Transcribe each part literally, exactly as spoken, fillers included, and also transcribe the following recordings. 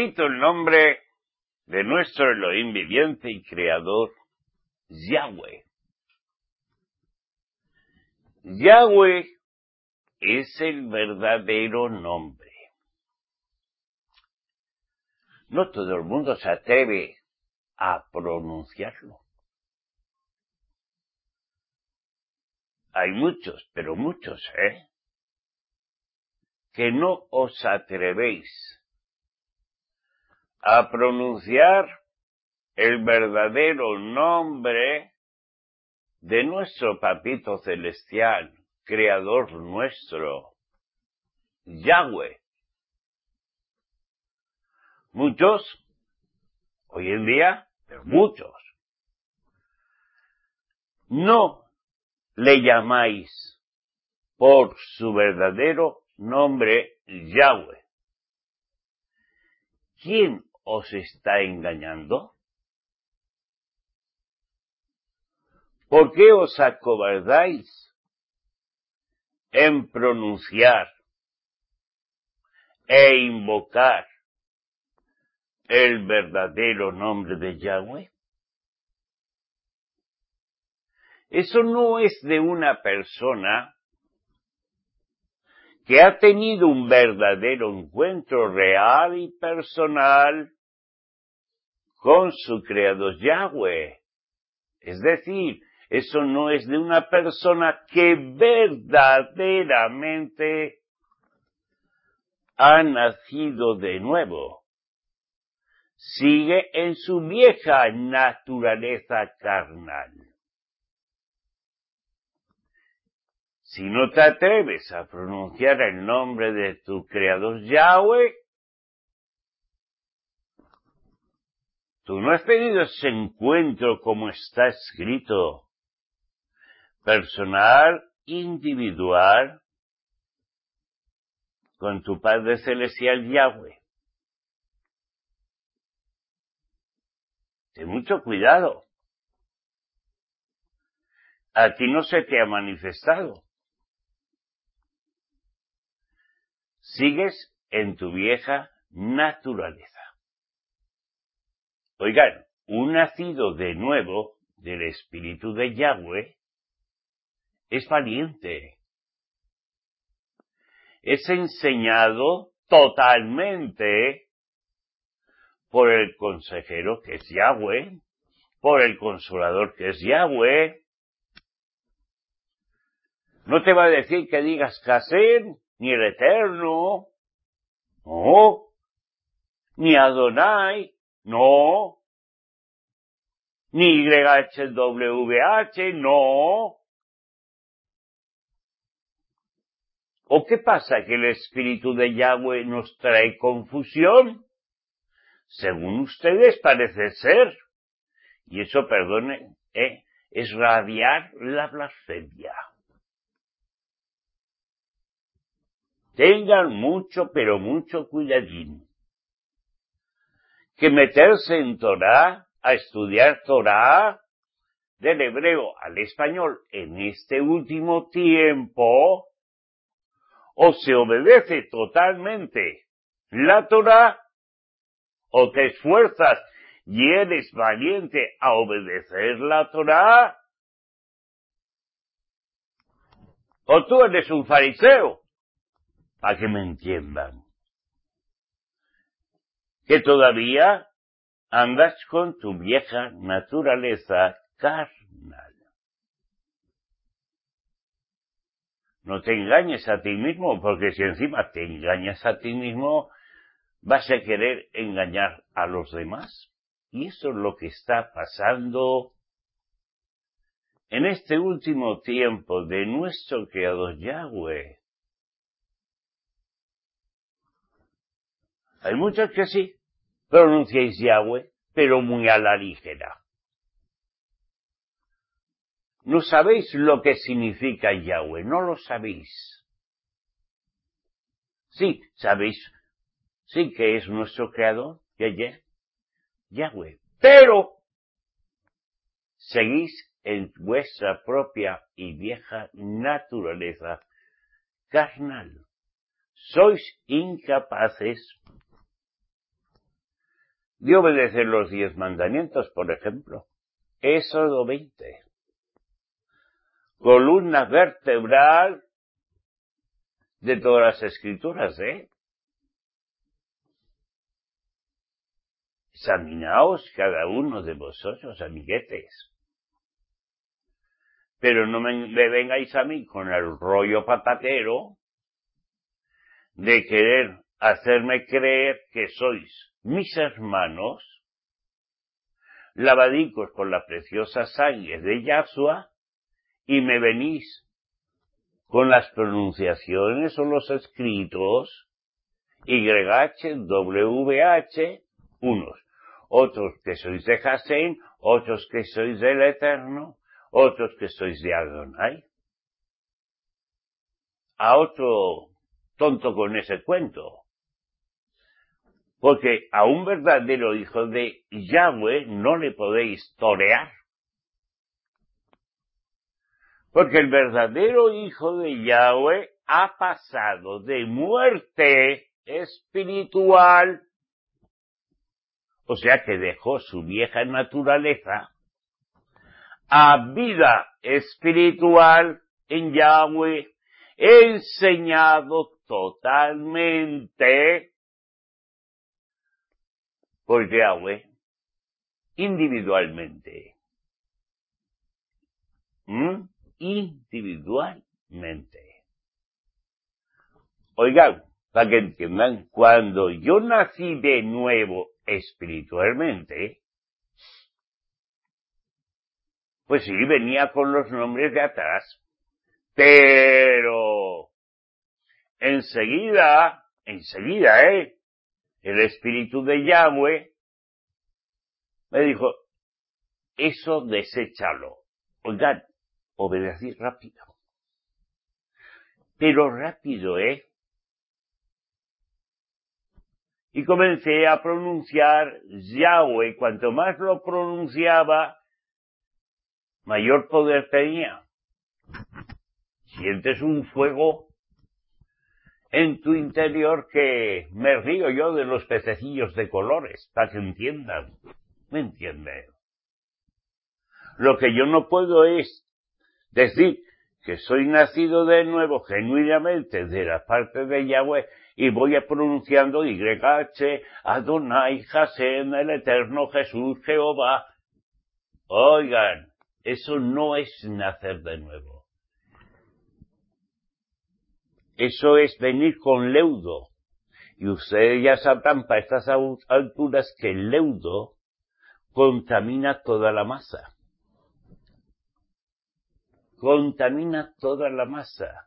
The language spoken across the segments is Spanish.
repito el nombre de nuestro Elohim viviente y creador, Yahweh. Yahweh es el verdadero nombre. No todo el mundo se atreve a pronunciarlo. Hay muchos, pero muchos, ¿eh? Que no os atrevéis a pronunciar el verdadero nombre de nuestro Papito Celestial, Creador nuestro, Yahweh. Muchos, hoy en día, pero muchos, no le llamáis por su verdadero nombre Yahweh. ¿Quién os está engañando? ¿Por qué os acobardáis en pronunciar e invocar el verdadero nombre de Yahweh? Eso no es de una persona que ha tenido un verdadero encuentro real y personal con su creador Yahweh. Es decir, eso no es de una persona que verdaderamente ha nacido de nuevo. Sigue en su vieja naturaleza carnal. Si no te atreves a pronunciar el nombre de tu creador Yahweh, tú no has tenido ese encuentro como está escrito, personal, individual, con tu Padre Celestial Yahweh. Ten mucho cuidado. A ti no se te ha manifestado. Sigues en tu vieja naturaleza. Oigan, un nacido de nuevo del Espíritu de Yahweh es valiente. Es enseñado totalmente por el consejero que es Yahweh, por el consolador que es Yahweh. No te va a decir que digas Casén, ni el Eterno, no, ni Adonai, no, ni Y H W H, no. ¿O qué pasa? ¿Que el Espíritu de Yahweh nos trae confusión? Según ustedes parece ser. Y eso, perdone, ¿eh? es radiar la blasfemia. Tengan mucho, pero mucho cuidadín. Que meterse en Torah, a estudiar Torah, del hebreo al español en este último tiempo, o se obedece totalmente la Torah, o te esfuerzas y eres valiente a obedecer la Torah, o tú eres un fariseo, para que me entiendan, que todavía andas con tu vieja naturaleza carnal. No te engañes a ti mismo, porque si encima te engañas a ti mismo, vas a querer engañar a los demás. Y eso es lo que está pasando en este último tiempo de nuestro Creador Yahweh. Hay muchos que sí pronunciáis Yahweh, pero muy a la ligera. No sabéis lo que significa Yahweh, no lo sabéis. Sí, sabéis, sí que es nuestro Creador, Yahweh, pero seguís en vuestra propia y vieja naturaleza carnal. Sois incapaces de obedecer los diez mandamientos, por ejemplo. Éxodo veinte. Columna vertebral de todas las escrituras, ¿eh? Examinaos cada uno de vosotros, amiguetes. Pero no me, me vengáis a mí con el rollo patatero de querer hacerme creer que sois mis hermanos, lavadicos con la preciosa sangre de Yahshua, y me venís con las pronunciaciones o los escritos Y H, W H, unos, otros que sois de Hashem, otros que sois del Eterno, otros que sois de Adonai. A otro tonto con ese cuento. Porque a un verdadero hijo de Yahweh no le podéis torear. Porque el verdadero hijo de Yahweh ha pasado de muerte espiritual, o sea que dejó su vieja naturaleza, a vida espiritual en Yahweh, enseñado totalmente por Yahweh, individualmente. ¿Mm? Individualmente. Oigan, para que entiendan, cuando yo nací de nuevo espiritualmente, pues sí, venía con los nombres de atrás, pero enseguida, enseguida, ¿eh? El espíritu de Yahweh me dijo, eso deséchalo. Oigan, obedecí rápido. Pero rápido, ¿eh? Y comencé a pronunciar Yahweh. Cuanto más lo pronunciaba, mayor poder tenía. Sientes un fuego en tu interior que me río yo de los pececillos de colores, para que entiendan. ¿Me entienden? Lo que yo no puedo es decir que soy nacido de nuevo genuinamente de la parte de Yahweh y voy a pronunciando Y H, Adonai, Hashem, el Eterno, Jesús, Jehová. Oigan, eso no es nacer de nuevo. Eso es venir con leudo. Y ustedes ya sabrán para estas alturas que el leudo contamina toda la masa. Contamina toda la masa.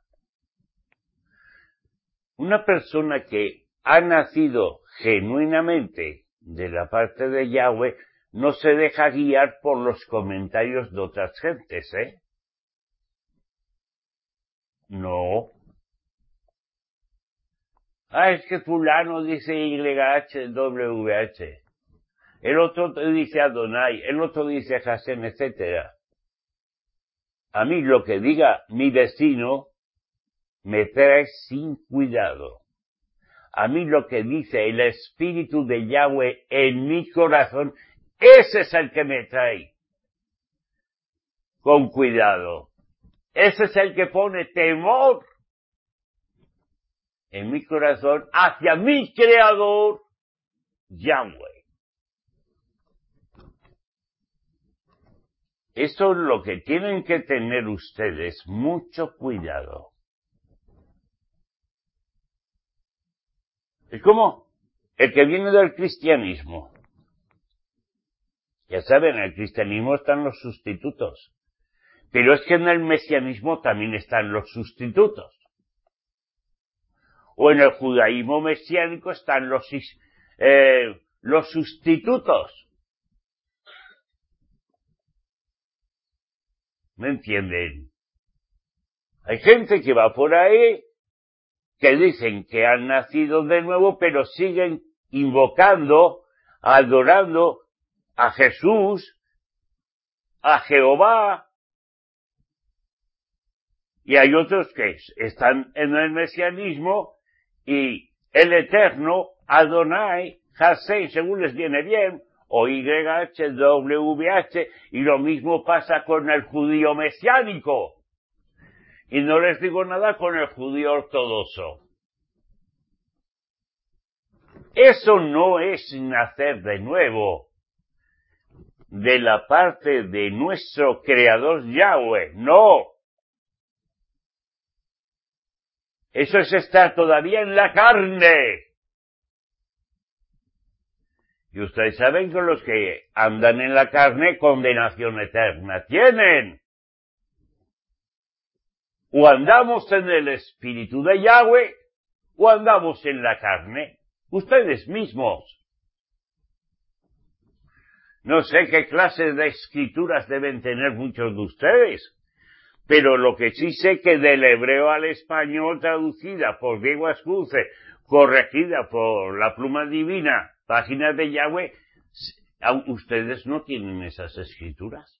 Una persona que ha nacido genuinamente de la parte de Yahweh no se deja guiar por los comentarios de otras gentes, ¿eh? No. Ah, es que fulano dice Y H, W H. El otro dice Adonai, el otro dice Hashem, etcétera. A mí lo que diga mi vecino me trae sin cuidado. A mí lo que dice el Espíritu de Yahweh en mi corazón, ese es el que me trae con cuidado. Ese es el que pone temor en mi corazón hacia mi Creador, Yahweh. Eso es lo que tienen que tener ustedes, mucho cuidado. Es como el que viene del cristianismo. Ya saben, en el cristianismo están los sustitutos. Pero es que en el mesianismo también están los sustitutos. O en el judaísmo mesiánico están los, eh, los sustitutos. ¿Me entienden? Hay gente que va por ahí que dicen que han nacido de nuevo, pero siguen invocando, adorando a Jesús, a Jehová, y hay otros que están en el mesianismo y el Eterno, Adonai, Hashem según les viene bien, o Y H W H, y lo mismo pasa con el judío mesiánico. Y no les digo nada con el judío ortodoxo. Eso no es nacer de nuevo de la parte de nuestro creador Yahweh, no. Eso es estar todavía en la carne. Y ustedes saben que los que andan en la carne, condenación eterna tienen. O andamos en el espíritu de Yahweh, o andamos en la carne. Ustedes mismos. No sé qué clase de escrituras deben tener muchos de ustedes, pero lo que sí sé que del hebreo al español traducida por Diego Ascunce, corregida por la Pluma Divina, páginas de Yahweh, ustedes no tienen esas escrituras.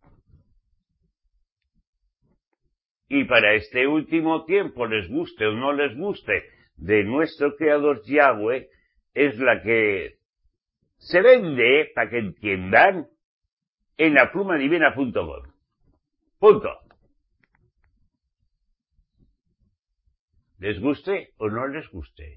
Y para este último tiempo, les guste o no les guste, de nuestro creador Yahweh, es la que se vende, para que entiendan, en la pluma divina punto com. Punto. ¿Les guste o no les guste?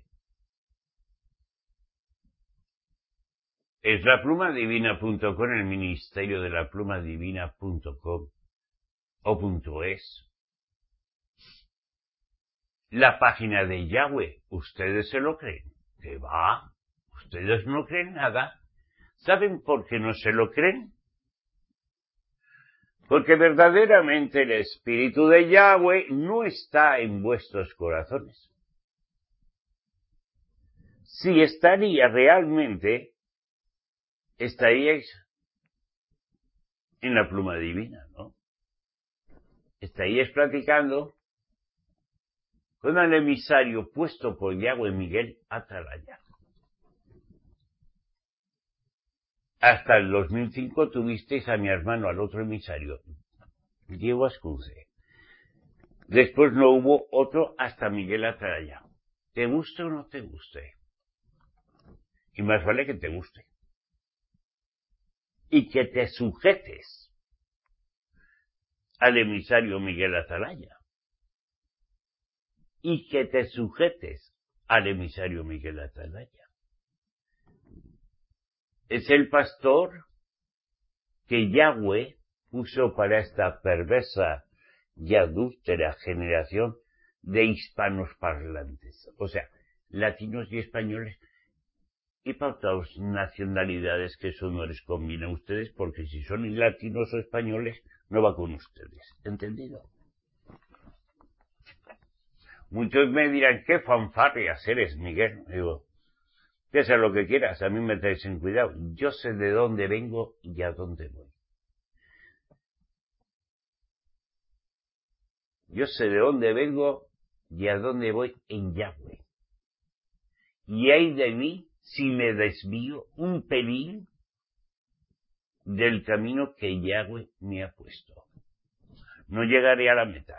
Es la pluma divina punto com, el ministerio de la pluma divina punto com o punto es. La página de Yahweh, ¿ustedes se lo creen? ¿Qué va? Ustedes no creen nada. ¿Saben por qué no se lo creen? Porque verdaderamente el espíritu de Yahweh no está en vuestros corazones. Si estaría realmente, estaríais en la pluma divina, ¿no? Estaríais platicando con el emisario puesto por Yahweh Miguel Atalaya. Hasta el dos mil cinco tuvisteis a mi hermano, al otro emisario, Diego Ascunce. Después no hubo otro hasta Miguel Atalaya. ¿Te guste o no te guste? Y más vale que te guste. Y que te sujetes al emisario Miguel Atalaya. Y que te sujetes al emisario Miguel Atalaya. Es el pastor que Yahweh puso para esta perversa y adúltera generación de hispanos parlantes. O sea, latinos y españoles y para otras nacionalidades que eso no les conviene a ustedes, porque si son latinos o españoles, no va con ustedes. ¿Entendido? Muchos me dirán, qué fanfarrias eres, Miguel. Digo, que sea lo que quieras, a mí me traes en cuidado. Yo sé de dónde vengo y a dónde voy. Yo sé de dónde vengo y a dónde voy en Yahweh. Y hay de mí si me desvío un pelín del camino que Yahweh me ha puesto. No llegaré a la meta.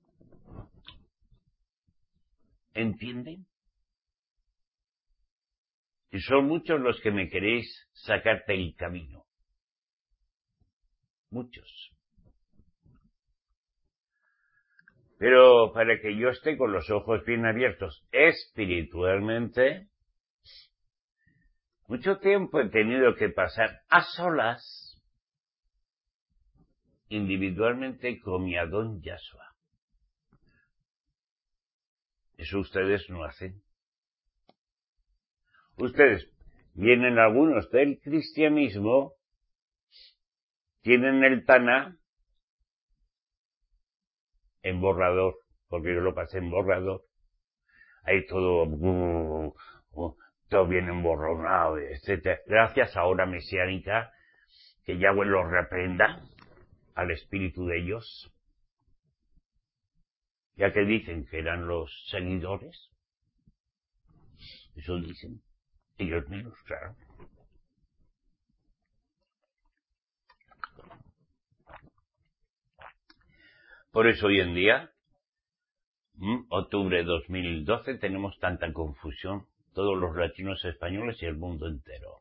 ¿Entienden? Y son muchos los que me queréis sacarte el camino. Muchos. Pero para que yo esté con los ojos bien abiertos espiritualmente, mucho tiempo he tenido que pasar a solas, individualmente con mi Adón Yahshua. Eso ustedes no hacen. Ustedes vienen algunos del cristianismo, tienen el Taná en borrador, porque yo lo pasé en borrador. Ahí todo, uh, uh, todo bien emborronado, etcétera. Gracias a Hora Mesiánica, que Yahweh los reprenda al espíritu de ellos, ya que dicen que eran los seguidores. Eso dicen. Ellos menos, claro. Por eso hoy en día, ¿m? octubre de dos mil doce, tenemos tanta confusión todos los latinos españoles y el mundo entero.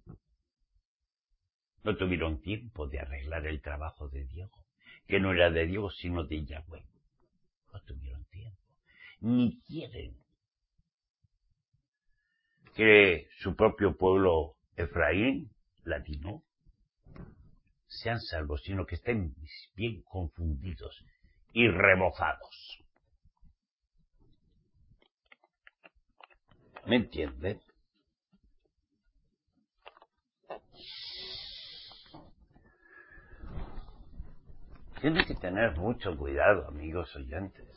No tuvieron tiempo de arreglar el trabajo de Diego, que no era de Diego sino de Yahweh. No tuvieron tiempo, ni quieren que su propio pueblo Efraín, latino, sean salvos, sino que estén bien confundidos y rebozados. ¿Me entienden? Tienen que tener mucho cuidado, amigos oyentes.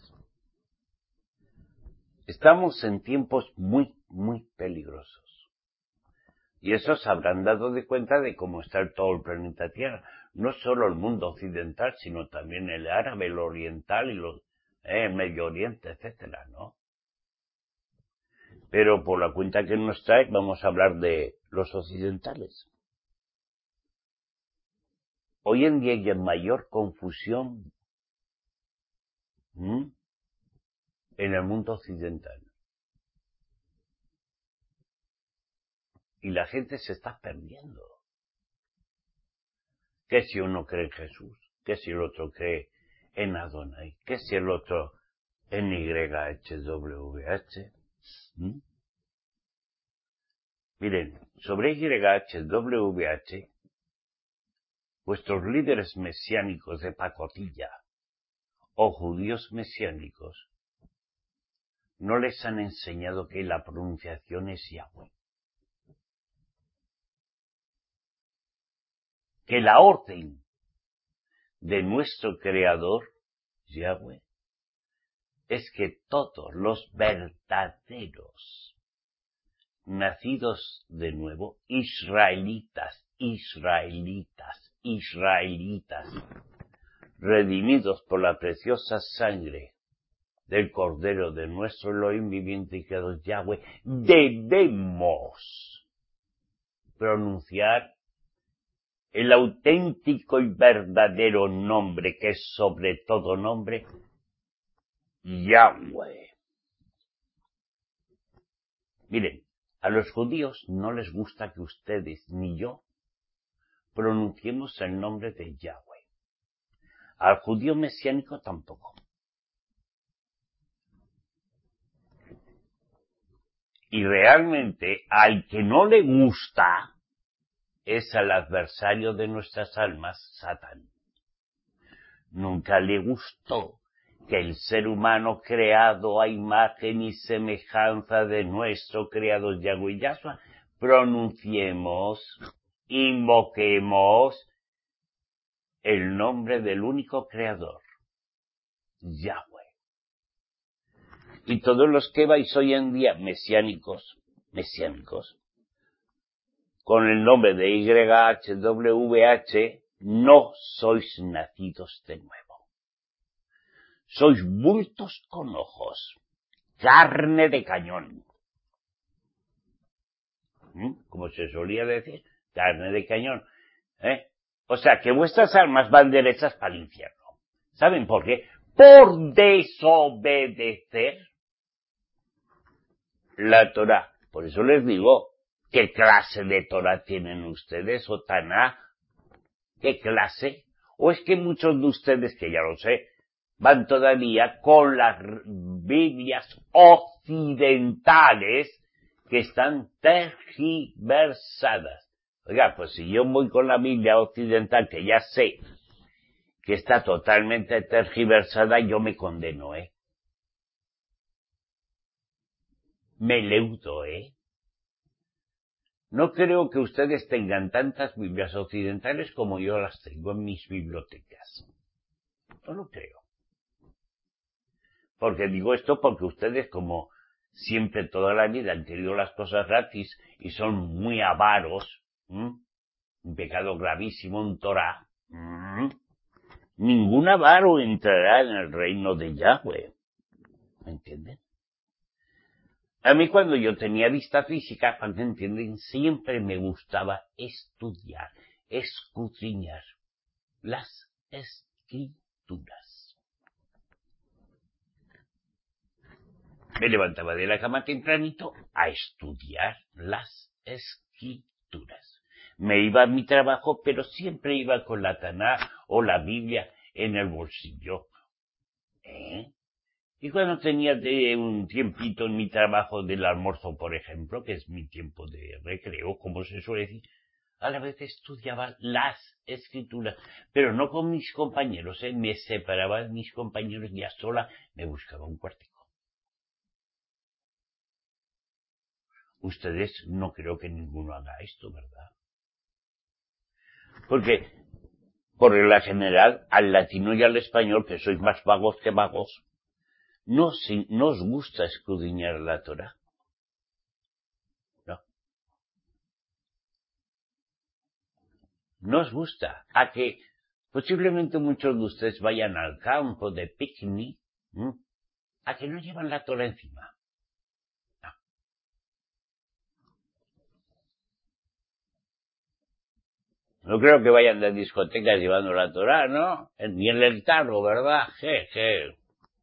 Estamos en tiempos muy, muy peligrosos. Y eso se habrán dado de cuenta de cómo está todo el planeta Tierra. No solo el mundo occidental, sino también el árabe, el oriental y los, eh, el Medio Oriente, etcétera, ¿no? Pero por la cuenta que nos trae, vamos a hablar de los occidentales. Hoy en día hay mayor confusión ¿m? en el mundo occidental. Y la gente se está perdiendo. ¿Qué si uno cree en Jesús? ¿Qué si el otro cree en Adonai? ¿Qué si el otro en Y H W H? ¿Mm? Miren, sobre Y H W H, vuestros líderes mesiánicos de pacotilla o judíos mesiánicos no les han enseñado que la pronunciación es Yahweh. Que la orden de nuestro Creador, Yahweh, es que todos los verdaderos nacidos de nuevo, israelitas, israelitas, israelitas, redimidos por la preciosa sangre del Cordero de nuestro Elohim viviente y creador Yahweh, debemos pronunciar el auténtico y verdadero nombre que es sobre todo nombre, Yahweh. Miren, a los judíos no les gusta que ustedes ni yo pronunciemos el nombre de Yahweh. Al judío mesiánico tampoco. Y realmente al que no le gusta es al adversario de nuestras almas, Satán. Nunca le gustó que el ser humano creado a imagen y semejanza de nuestro creador Yahweh Yahshua pronunciemos, invoquemos el nombre del único creador, Yahweh. Y todos los que vais hoy en día mesiánicos, mesiánicos, con el nombre de Y H W H, no sois nacidos de nuevo. Sois bultos con ojos, carne de cañón. ¿Mm? Como se solía decir, carne de cañón. ¿Eh? O sea, que vuestras almas van derechas para el infierno. ¿Saben por qué? Por desobedecer la Torá. Por eso les digo, ¿qué clase de Torá tienen ustedes, o Taná? ¿Qué clase? ¿O es que muchos de ustedes, que ya lo sé, van todavía con las Biblias occidentales que están tergiversadas? Oiga, pues si yo voy con la Biblia occidental, que ya sé que está totalmente tergiversada, yo me condeno, ¿eh? Me leudo, ¿eh? No creo que ustedes tengan tantas Biblias occidentales como yo las tengo en mis bibliotecas. No lo creo. Porque digo esto porque ustedes, como siempre toda la vida han querido las cosas gratis y son muy avaros, ¿m? Un pecado gravísimo en Torah, ¿m? Ningún avaro entrará en el reino de Yahweh. ¿Me entienden? A mí cuando yo tenía vista física, ¿me entienden? Siempre me gustaba estudiar, escudriñar las escrituras. me levantaba de la cama tempranito a estudiar las escrituras. Me iba a mi trabajo, pero siempre iba con la Taná o la Biblia en el bolsillo. ¿Eh? Y cuando tenía de un tiempito en mi trabajo del almuerzo, por ejemplo, que es mi tiempo de recreo, como se suele decir, a la vez estudiaba las escrituras, pero no con mis compañeros, ¿eh? Me separaba de mis compañeros ya sola, me buscaba un cuartico. Ustedes no creo que ninguno haga esto, ¿verdad? Porque, por regla general, al latino y al español, que sois más vagos que vagos, no, si, no os gusta escudriñar la Torá. No. No os gusta. A que posiblemente muchos de ustedes vayan al campo de picnic, ¿m? A que no llevan la Torá encima. No. No creo que vayan de discotecas llevando la Torá, ¿no? Ni en el tarro, ¿verdad? Je, je.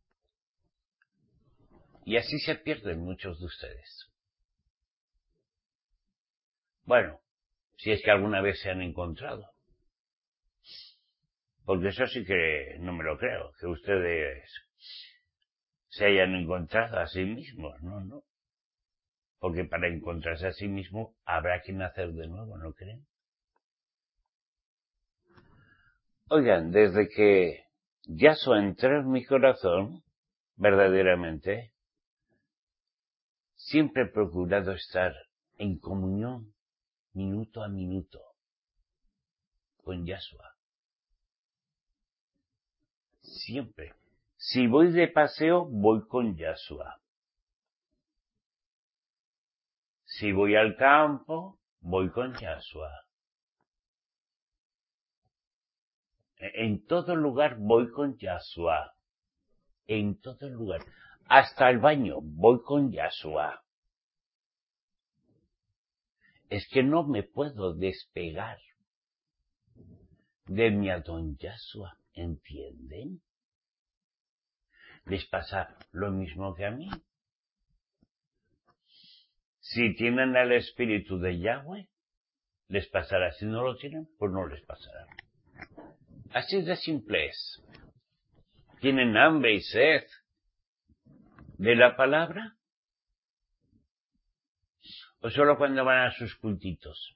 Y así se pierden muchos de ustedes. Bueno, si es que alguna vez se han encontrado. Porque eso sí que no me lo creo, que ustedes se hayan encontrado a sí mismos, no, no. Porque para encontrarse a sí mismo habrá que nacer de nuevo, ¿no creen? Oigan, desde que Yahshua entró en mi corazón, verdaderamente, siempre he procurado estar en comunión minuto a minuto con Yahshua. Siempre. Si voy de paseo, voy con Yahshua. Si voy al campo, voy con Yahshua. En todo lugar voy con Yahshua. En todo lugar. Hasta el baño voy con Yahshua. Es que no me puedo despegar de mi Adón Yahshua, ¿entienden? Les pasa lo mismo que a mí. Si tienen el espíritu de Yahweh, les pasará. Si no lo tienen, pues no les pasará. Así de simple es. ¿Tienen hambre y sed de la palabra? ¿O solo cuando van a sus cultitos?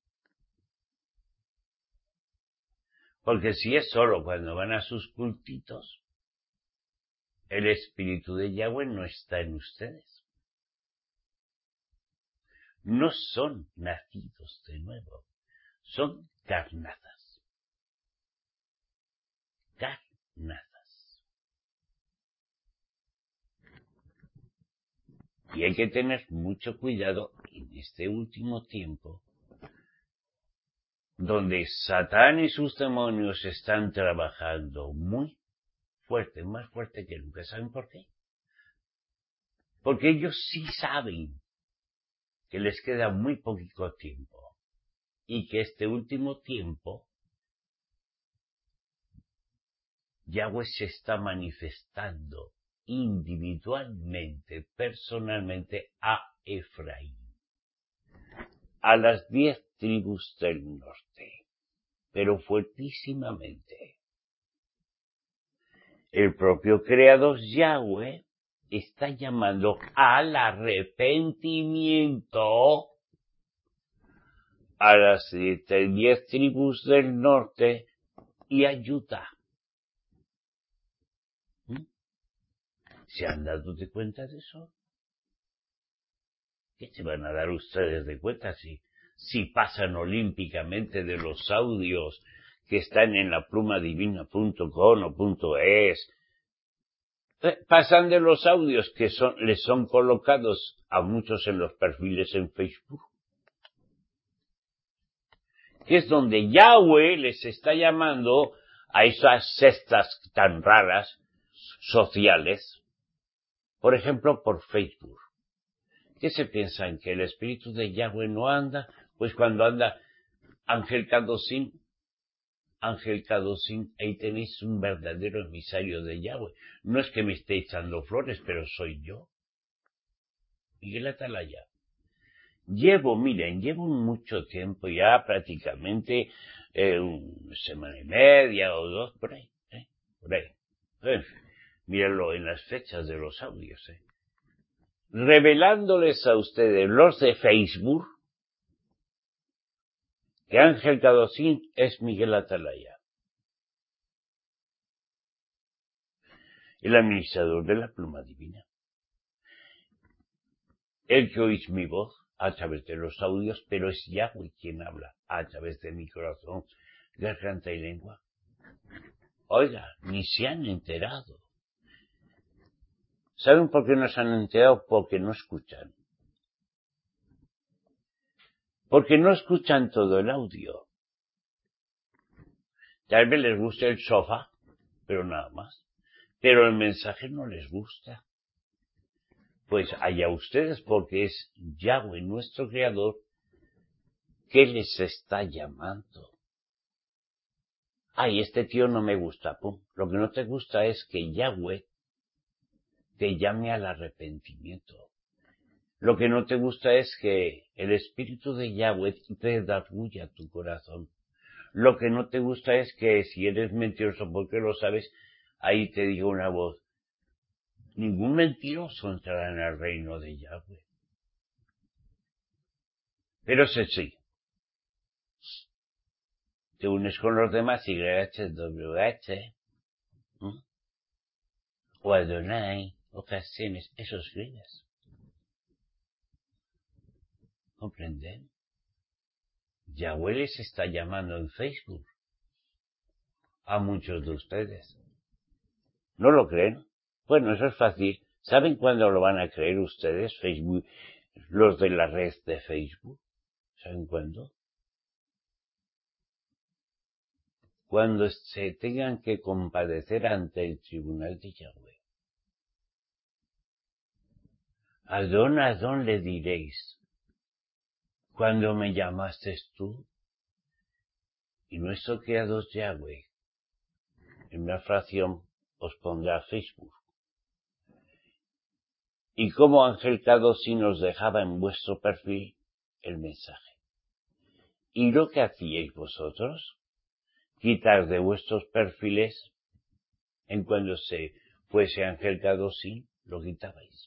Porque si es solo cuando van a sus cultitos, el espíritu de Yahweh no está en ustedes. No son nacidos de nuevo, son carnazas. Carnazas. Y hay que tener mucho cuidado en este último tiempo, donde Satán y sus demonios están trabajando muy fuerte, más fuerte que nunca. ¿Saben por qué? Porque ellos sí saben que les queda muy poquito tiempo y que este último tiempo Yahweh se está manifestando individualmente, personalmente a Efraín, a las diez tribus del norte, pero fuertísimamente. El propio Creador Yahweh está llamando al arrepentimiento a las diez tribus del norte y ayuda. ¿Mm? ¿Se han dado de cuenta de eso? ¿Qué se van a dar ustedes de cuenta si, si pasan olímpicamente de los audios que están en la pluma divina punto com o punto es? Eh, pasan de los audios que son, les son colocados a muchos en los perfiles en Facebook, que es donde Yahweh les está llamando a esas sectas tan raras sociales, por ejemplo por Facebook. ¿Qué se piensan? ¿Que el espíritu de Yahweh no anda? Pues cuando anda Ángel Kadosín, Ángel Kadosín, ahí tenéis un verdadero emisario de Yahweh. No es que me esté echando flores, pero soy yo. Miguel Atalaya. Llevo, miren, llevo mucho tiempo ya, prácticamente eh, una semana y media o dos, por ahí, ¿eh? por ahí. En fin, mírenlo en las fechas de los audios, ¿eh? Revelándoles a ustedes, los de Facebook, que Ángel Cadocín es Miguel Atalaya, el administrador de la Pluma Divina. El que oís mi voz a través de los audios, pero es Yahweh quien habla a través de mi corazón, garganta y lengua. Oiga, ni se han enterado. ¿Saben por qué no se han enterado? Porque no escuchan. Porque no escuchan todo el audio. Tal vez les guste el sofá, pero nada más. Pero el mensaje no les gusta. Pues allá ustedes, porque es Yahweh, nuestro Creador, que les está llamando. Ay, este tío no me gusta, pum. Lo que no te gusta es que Yahweh te llame al arrepentimiento. Lo que no te gusta es que el Espíritu de Yahweh te darguya tu corazón. Lo que no te gusta es que si eres mentiroso, porque lo sabes, ahí te diga una voz: ningún mentiroso entrará en el reino de Yahweh. Pero sí, sí. Te unes con los demás, Y H W H, ¿eh? o Adonai, ocasiones, eso escribes. ¿Comprenden? Yahweh les está llamando en Facebook a muchos de ustedes. ¿No lo creen? Bueno, eso es fácil. ¿Saben cuándo lo van a creer ustedes, Facebook, los de la red de Facebook? ¿Saben cuándo? Cuando se tengan que compadecer ante el tribunal de Yahweh. Adón, Adón le diréis: cuando me llamaste tú, y nuestro Creador Yahweh, en una fracción os pondrá Facebook. Y como Ángel Cadocín nos dejaba en vuestro perfil el mensaje. ¿Y lo que hacíais vosotros? Quitar de vuestros perfiles, en cuando se fuese Ángel Cadocín, lo quitabais.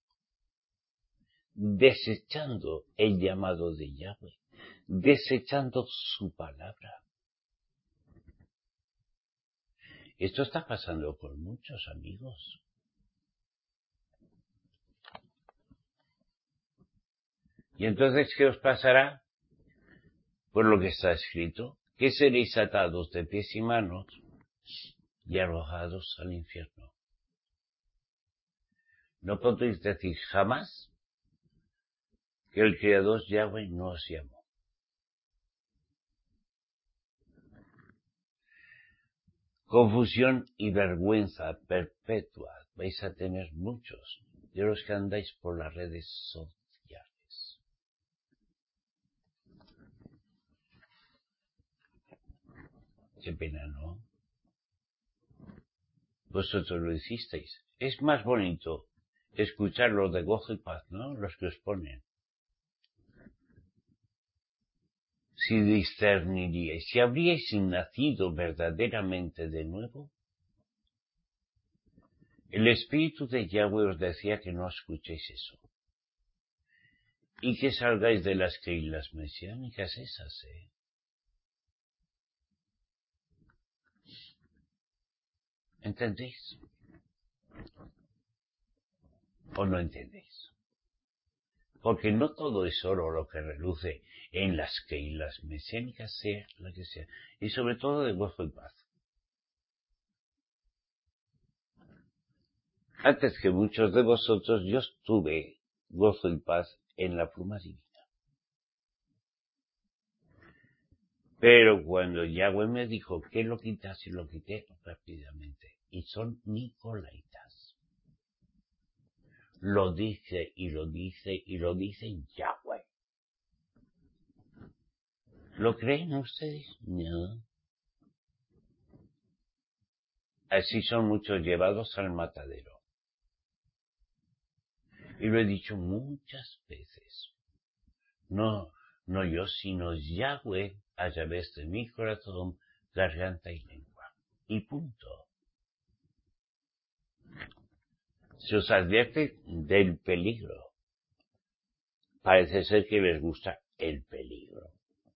Desechando el llamado de Yahweh, desechando su palabra. Esto está pasando con muchos amigos. ¿Y entonces qué os pasará? Por lo que está escrito, que seréis atados de pies y manos y arrojados al infierno. No podéis decir jamás que el Creador Yahweh no os llamó. Confusión y vergüenza perpetua vais a tener muchos de los que andáis por las redes sociales. Qué pena, ¿no? Vosotros lo hicisteis. Es más bonito escuchar los de gozo y paz, ¿no? Los que os ponen. Si discerniríais, si habríais nacido verdaderamente de nuevo, el Espíritu de Yahweh os decía que no escuchéis eso. Y que salgáis de las islas mesiánicas esas, ¿eh? ¿Entendéis? ¿O no entendéis? Porque no todo es oro lo que reluce en las islas mesiánicas, sea la que sea, y sobre todo de gozo y paz. Antes que muchos de vosotros, yo tuve gozo y paz en la Pluma Divina. Pero cuando Yahweh me dijo que lo quitase, lo quité rápidamente. Y son nicolaitas. Lo dice y lo dice y lo dice Yahweh. ¿Lo creen ustedes? No. Así son muchos llevados al matadero. Y lo he dicho muchas veces. No, no yo, sino Yahweh a través de mi corazón, garganta y lengua. Y punto. Se os advierte del peligro. Parece ser que les gusta el peligro.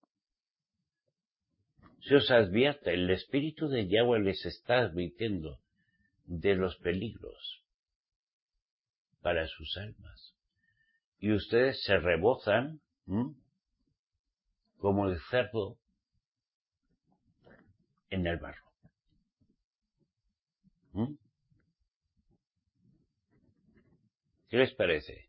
Se os advierte, el Espíritu de Yahweh les está advirtiendo de los peligros para sus almas. Y ustedes se rebozan, ¿m? como el cerdo en el barro. ¿Mm? ¿Qué les parece?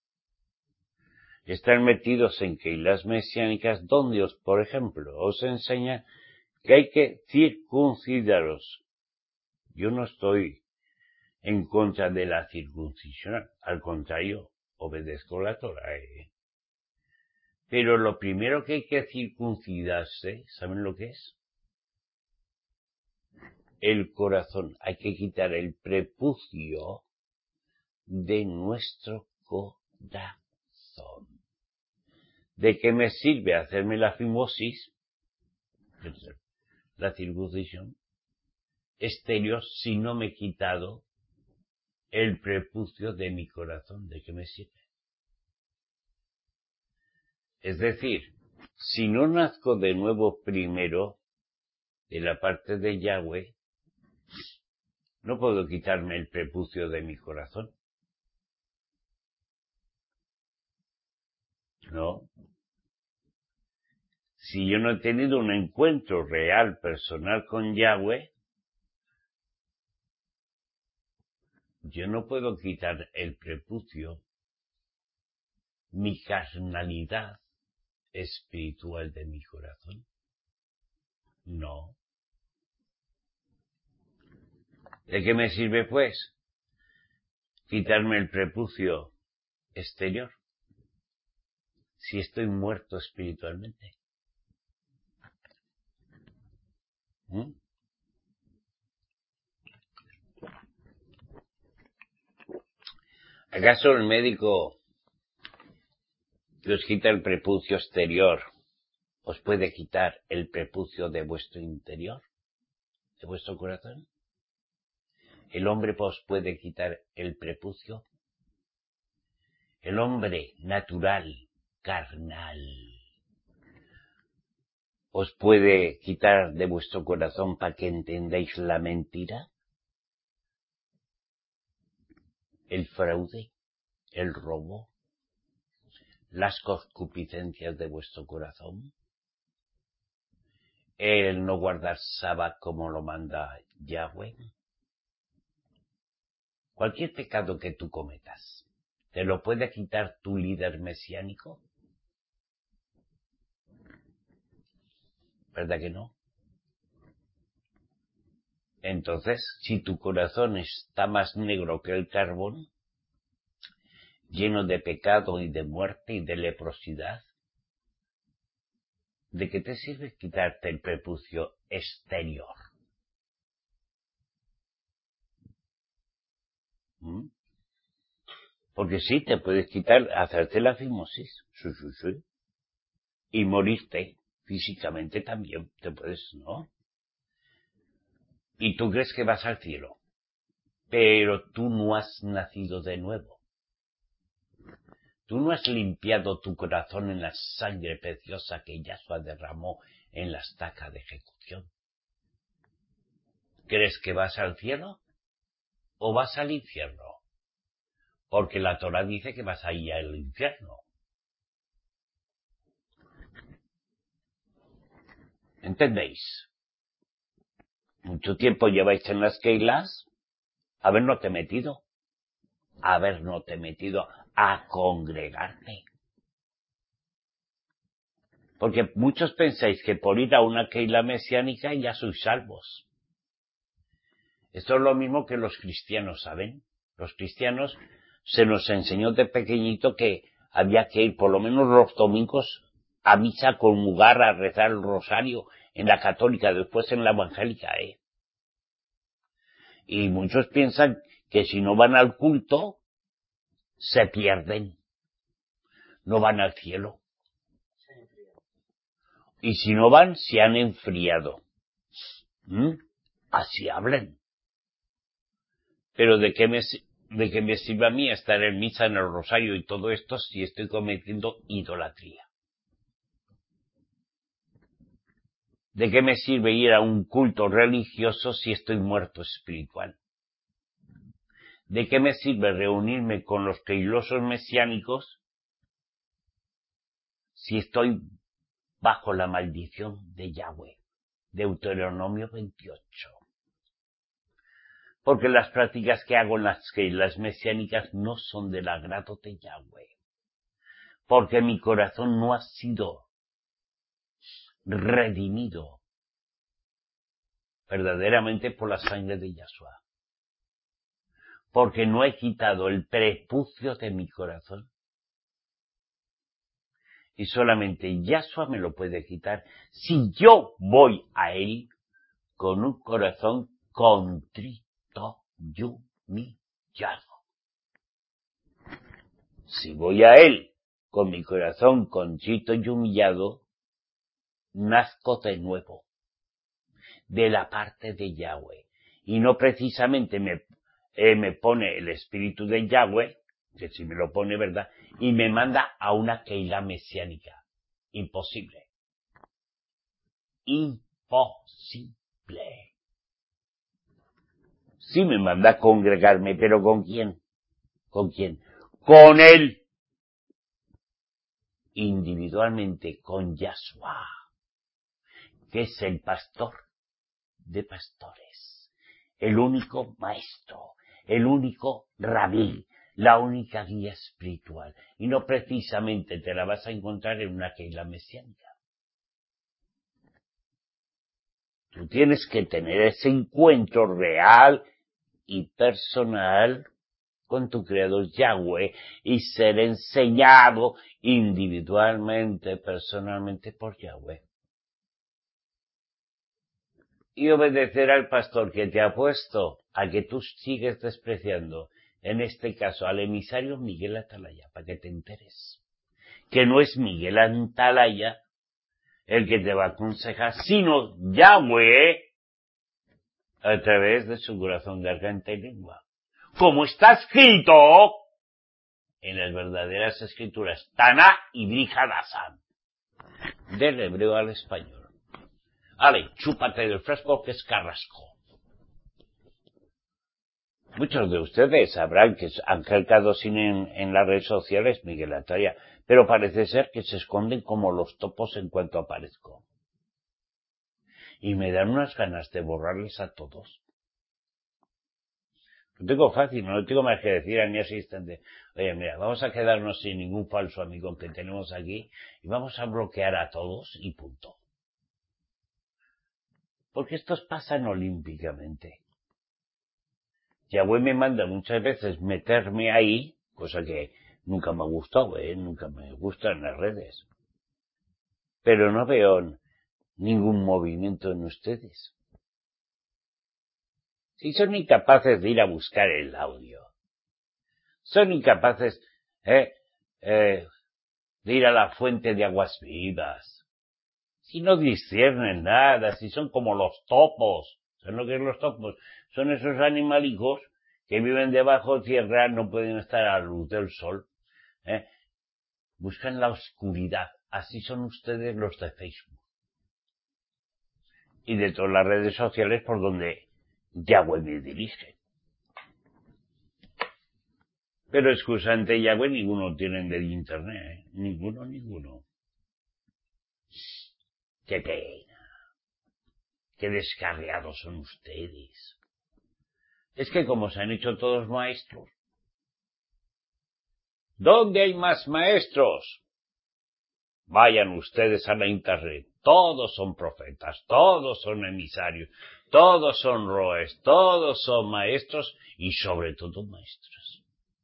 Están metidos en que las mesiánicas, donde os, por ejemplo, os enseña que hay que circuncidaros. Yo no estoy en contra de la circuncisión, al contrario, obedezco la Torah. ¿eh? Pero lo primero que hay que circuncidarse, ¿saben lo que es? El corazón. Hay que quitar el prepucio de nuestro corazón. ¿De qué me sirve hacerme la fimosis, la circuncisión exterior, si no me he quitado el prepucio de mi corazón? ¿De qué me sirve? Es decir, si no nazco de nuevo primero de la parte de Yahweh, no puedo quitarme el prepucio de mi corazón. No. Si yo no he tenido un encuentro real, personal con Yahweh, yo no puedo quitar el prepucio, mi carnalidad espiritual de mi corazón. No. ¿De qué me sirve, pues, quitarme el prepucio exterior si estoy muerto espiritualmente? ¿Mm? ¿Acaso el médico que os quita el prepucio exterior os puede quitar el prepucio de vuestro interior, de vuestro corazón? ¿El hombre os puede quitar el prepucio? El hombre natural, carnal, ¿os puede quitar de vuestro corazón para que entendáis la mentira? El fraude, el robo, las concupiscencias de vuestro corazón, el no guardar sábado como lo manda Yahweh. Cualquier pecado que tú cometas, ¿te lo puede quitar tu líder mesiánico? ¿Verdad que no? Entonces, si tu corazón está más negro que el carbón, lleno de pecado y de muerte y de leprosidad, ¿de qué te sirve quitarte el prepucio exterior? ¿Mm? Porque sí, te puedes quitar, hacerte la fimosis, sí, sí, sí, y morirte físicamente también, te puedes, ¿no? Y tú crees que vas al cielo, pero tú no has nacido de nuevo. Tú no has limpiado tu corazón en la sangre preciosa que Yahshua derramó en la estaca de ejecución. ¿Crees que vas al cielo o vas al infierno? Porque la Torah dice que vas a ir al infierno. ¿Entendéis? Mucho tiempo lleváis en las keilas, habernos metido, habernos metido a congregarte. Porque muchos pensáis que por ir a una keila mesiánica ya sois salvos. Esto es lo mismo que los cristianos, ¿saben? Los cristianos se nos enseñó de pequeñito que había que ir por lo menos los domingos a misa, a comulgar, a rezar el rosario en la católica, después en la evangélica, ¿eh? Y muchos piensan que si no van al culto, se pierden, no van al cielo. Y si no van, se han enfriado. ¿Mm? Así hablen. Pero ¿de qué me, de qué me sirve a mí estar en misa, en el rosario y todo esto si estoy cometiendo idolatría? ¿De qué me sirve ir a un culto religioso si estoy muerto espiritual? ¿De qué me sirve reunirme con los keilosos mesiánicos si estoy bajo la maldición de Yahweh? Deuteronomio veintiocho. Porque las prácticas que hago en las keilas mesiánicas no son del agrado de Yahweh. Porque mi corazón no ha sido redimido verdaderamente por la sangre de Yahshua. Porque no he quitado el prepucio de mi corazón. Y solamente Yahshua me lo puede quitar si yo voy a él con un corazón contrito y humillado. Si voy a él con mi corazón contrito y humillado, nazco de nuevo, de la parte de Yahweh. Y no precisamente me, eh, me pone el espíritu de Yahweh, que si me lo pone, ¿verdad? Y me manda a una keila mesiánica. Imposible. Imposible. Sí me manda a congregarme, pero ¿con quién? ¿Con quién? Con él. Individualmente, con Yahshua, que es el pastor de pastores, el único maestro, el único rabí, la única guía espiritual. Y no precisamente te la vas a encontrar en una keila mesiánica. Tú tienes que tener ese encuentro real y personal con tu creador Yahweh y ser enseñado individualmente, personalmente por Yahweh. Y obedecer al pastor que te ha puesto a que tú sigues despreciando, en este caso al emisario Miguel Atalaya, para que te enteres. Que no es Miguel Atalaya el que te va a aconsejar, sino Yahweh a través de su corazón de garganta y lengua. Como está escrito en las verdaderas escrituras, Taná y Brihadasan, del hebreo al español. Ale, chúpate del fresco que es carrasco. Muchos de ustedes sabrán que Ángel Cadosín en, en las redes sociales, Miguel Atalaya, pero parece ser que se esconden como los topos en cuanto aparezco. Y me dan unas ganas de borrarles a todos. Lo tengo fácil, no lo tengo más que decir a mi asistente, oye, mira, vamos a quedarnos sin ningún falso amigo que tenemos aquí y vamos a bloquear a todos y punto. Porque estos pasan olímpicamente. Yahweh me manda muchas veces meterme ahí, cosa que nunca me ha gustado, ¿eh? Nunca me gustan las redes. Pero no veo ningún movimiento en ustedes. Si son incapaces de ir a buscar el audio, son incapaces eh, eh, de ir a la fuente de aguas vivas, si no disciernen nada, si son como los topos. ¿Saben lo que es los topos? Son esos animalicos que viven debajo de tierra, no pueden estar a la luz del sol. ¿eh? Buscan la oscuridad. Así son ustedes los de Facebook. Y de todas las redes sociales por donde Yahweh me dirige. Pero excusa ante Yahweh ninguno tienen del internet. ¿eh? Ninguno, ninguno. Qué pena. Qué descarriados son ustedes. Es que como se han hecho todos maestros. ¿Dónde hay más maestros? Vayan ustedes a la internet. Todos son profetas, todos son emisarios, todos son roes, todos son maestros y sobre todo maestros.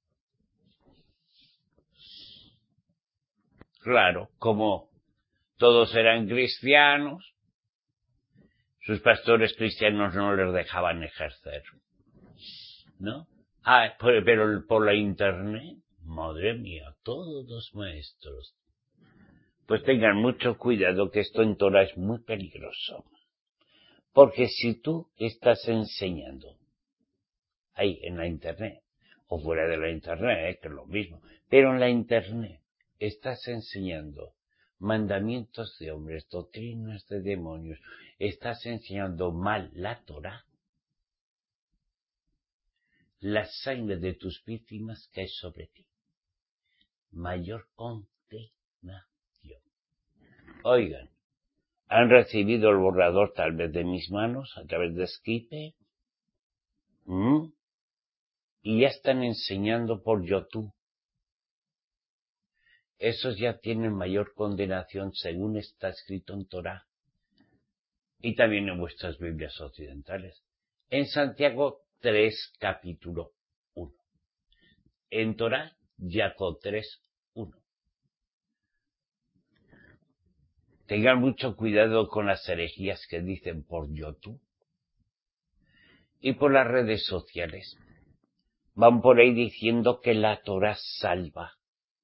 Claro, como todos eran cristianos, sus pastores cristianos no les dejaban ejercer, ¿no? Ah, pero por la internet, Madre mía, todos los maestros. Pues tengan mucho cuidado, que esto en Torah es muy peligroso. Porque si tú estás enseñando ahí en la internet, o fuera de la internet, que es lo mismo, pero en la internet estás enseñando mandamientos de hombres, doctrinas de demonios, estás enseñando mal la Torah, la sangre de tus víctimas cae sobre ti. Mayor condenación. Oigan, ¿han recibido el borrador tal vez de mis manos a través de Skype? ¿Mm? Y ya están enseñando por YouTube. Esos ya tienen mayor condenación según está escrito en Torah. Y también en vuestras Biblias occidentales. En Santiago tres, capítulo uno. En Torah, Jacob tres, uno. Tengan mucho cuidado con las herejías que dicen por YouTube y por las redes sociales. Van por ahí diciendo que la Torah salva.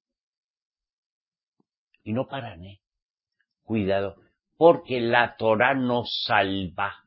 Y no paran, ¿eh? Cuidado, porque la Torah no salva.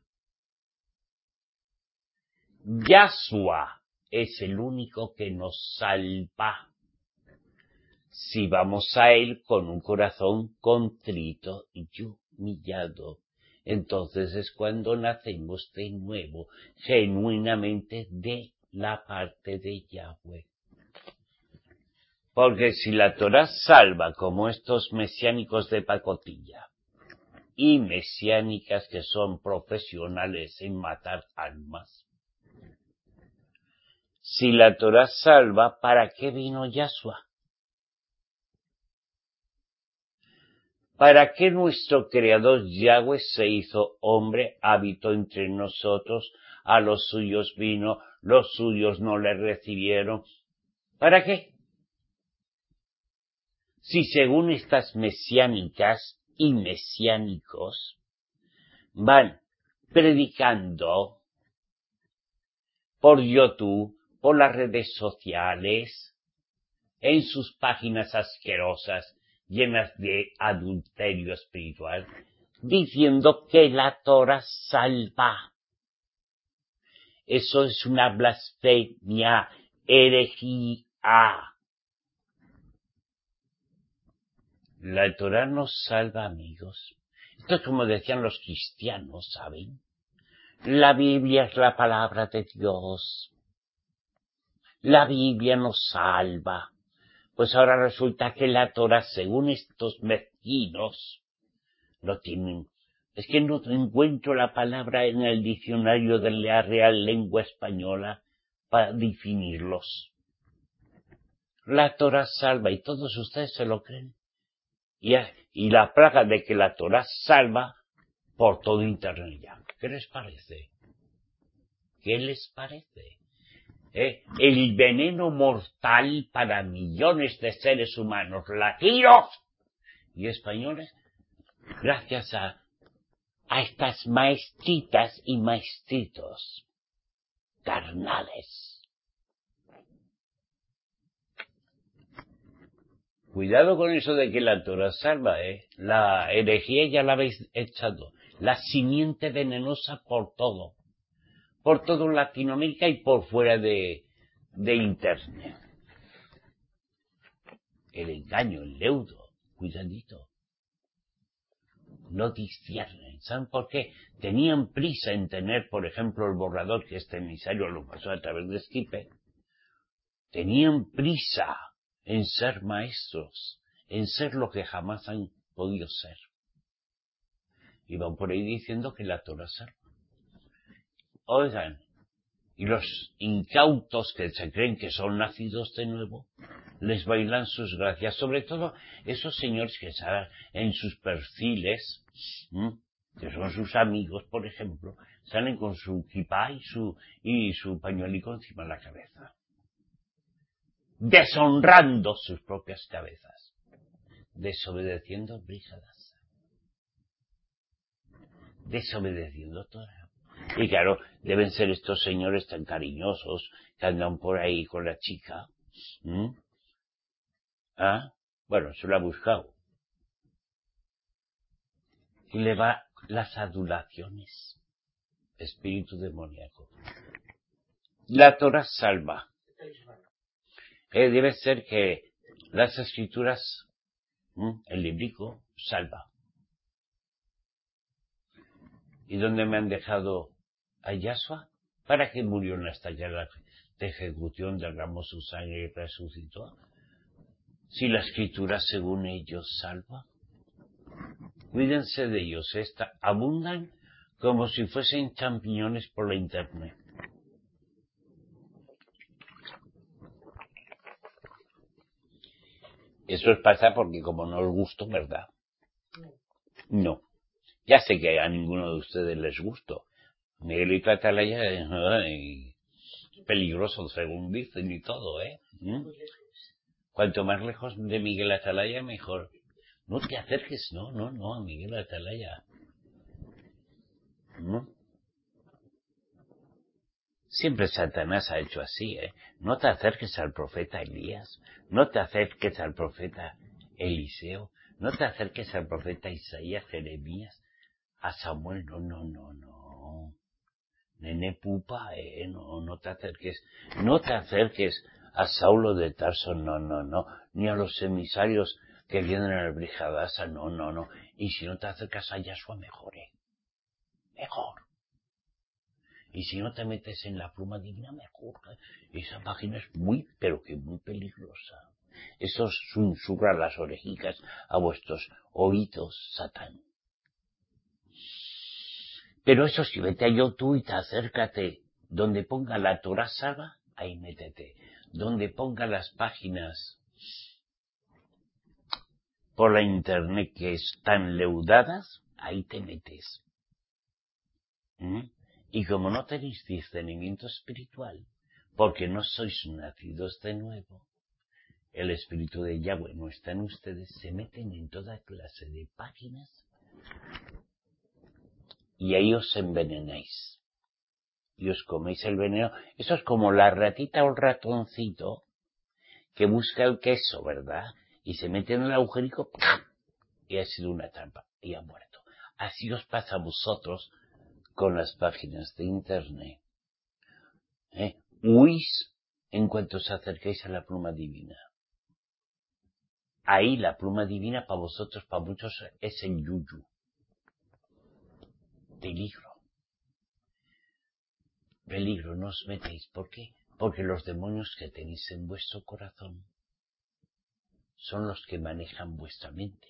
Yahshua es el único que nos salva. Si vamos a Él con un corazón contrito y humillado, entonces es cuando nacemos de nuevo, genuinamente de la parte de Yahweh. Porque si la Torah salva como estos mesiánicos de pacotilla y mesiánicas que son profesionales en matar almas, si la Torah salva, ¿para qué vino Yahshua? ¿Para qué nuestro Creador Yahweh se hizo hombre, habitó entre nosotros, a los suyos vino, los suyos no le recibieron? ¿Para qué? Si según estas mesiánicas y mesiánicos van predicando por YouTube, por las redes sociales, en sus páginas asquerosas, llenas de adulterio espiritual, diciendo que la Torah salva. Eso es una blasfemia, herejía. La Torah nos salva, amigos. Esto es como decían los cristianos, ¿saben? La Biblia es la palabra de Dios. La Biblia nos salva. Pues ahora resulta que la Torah, según estos mezquinos, no tienen... Es que no encuentro la palabra en el diccionario de la Real Lengua Española para definirlos. La Torah salva y todos ustedes se lo creen. Y, y la plaga de que la Torah salva por todo Internet ya. ¿Qué les parece? ¿Qué les parece? ¿Eh? El veneno mortal para millones de seres humanos latinos y españoles, gracias a, a estas maestritas y maestritos carnales. Cuidado con eso de que la Torah salva, ¿eh? La herejía ya la habéis echado. La simiente venenosa por todo. Por todo Latinoamérica y por fuera de, de Internet. El engaño, el leudo, cuidadito. No disciernen. ¿Saben por qué? Tenían prisa en tener, por ejemplo, el borrador que este emisario lo pasó a través de Skype. Tenían prisa en ser maestros, en ser lo que jamás han podido ser. Y van por ahí diciendo que la Torah salva. Oigan, y los incautos que se creen que son nacidos de nuevo, les bailan sus gracias, sobre todo esos señores que salen en sus perfiles, ¿m? que son sus amigos, por ejemplo, salen con su kipá y su, y su pañuelico encima de la cabeza, deshonrando sus propias cabezas, desobedeciendo brigadas, desobedeciendo Torah. Y claro, deben ser estos señores tan cariñosos que andan por ahí con la chica, ¿m? Ah, bueno, se lo ha buscado. Y le va las adulaciones. Espíritu demoníaco. La Torah salva. Eh, debe ser que las escrituras, ¿m? el librico, salva. ¿Y dónde me han dejado a Yahshua? ¿Para qué murió en la estalla de ejecución, derramó su sangre y resucitó? Si la escritura, según ellos, salva. Cuídense de ellos, esta, abundan como si fuesen champiñones por la internet. Eso os pasa porque como no os gusto, ¿verdad? No. Ya sé que a ninguno de ustedes les gusto. Miguelito Atalaya es peligroso, según dicen y todo, ¿eh? ¿Mm? Cuanto más lejos de Miguel Atalaya, mejor. No te acerques, no, no, no, a Miguel Atalaya. ¿Mm? Siempre Satanás ha hecho así, ¿eh? No te acerques al profeta Elías, no te acerques al profeta Eliseo, no te acerques al profeta Isaías, Jeremías, a Samuel, no, no, no, no. Nene pupa, eh, no, no te acerques, no te acerques a Saulo de Tarso, no, no, no, ni a los emisarios que vienen a la Brigadasa, no, no, no. Y si no te acercas a Yahshua, mejor, ¿eh? Mejor. Y si no te metes en la pluma divina, mejor. Esa página es muy, pero que muy peligrosa. Eso susurra las orejicas a vuestros oídos, Satán. Pero eso sí, vete a YouTube y te acércate. Donde ponga la Torah Salva, ahí métete. Donde ponga las páginas por la internet que están leudadas, ahí te metes. ¿Mm? Y como no tenéis discernimiento espiritual, porque no sois nacidos de nuevo, el Espíritu de Yahweh no está en ustedes, se meten en toda clase de páginas y ahí os envenenáis. Y os coméis el veneno. Eso es como la ratita o el ratoncito que busca el queso, ¿verdad? Y se mete en el agujerico y ha sido una trampa y ha muerto. Así os pasa a vosotros con las páginas de internet. ¿Eh? Huís en cuanto os acerquéis a la pluma divina. Ahí la pluma divina para vosotros, para muchos, es el yuyu. Peligro. Peligro, no os metéis. ¿Por qué? Porque los demonios que tenéis en vuestro corazón son los que manejan vuestra mente.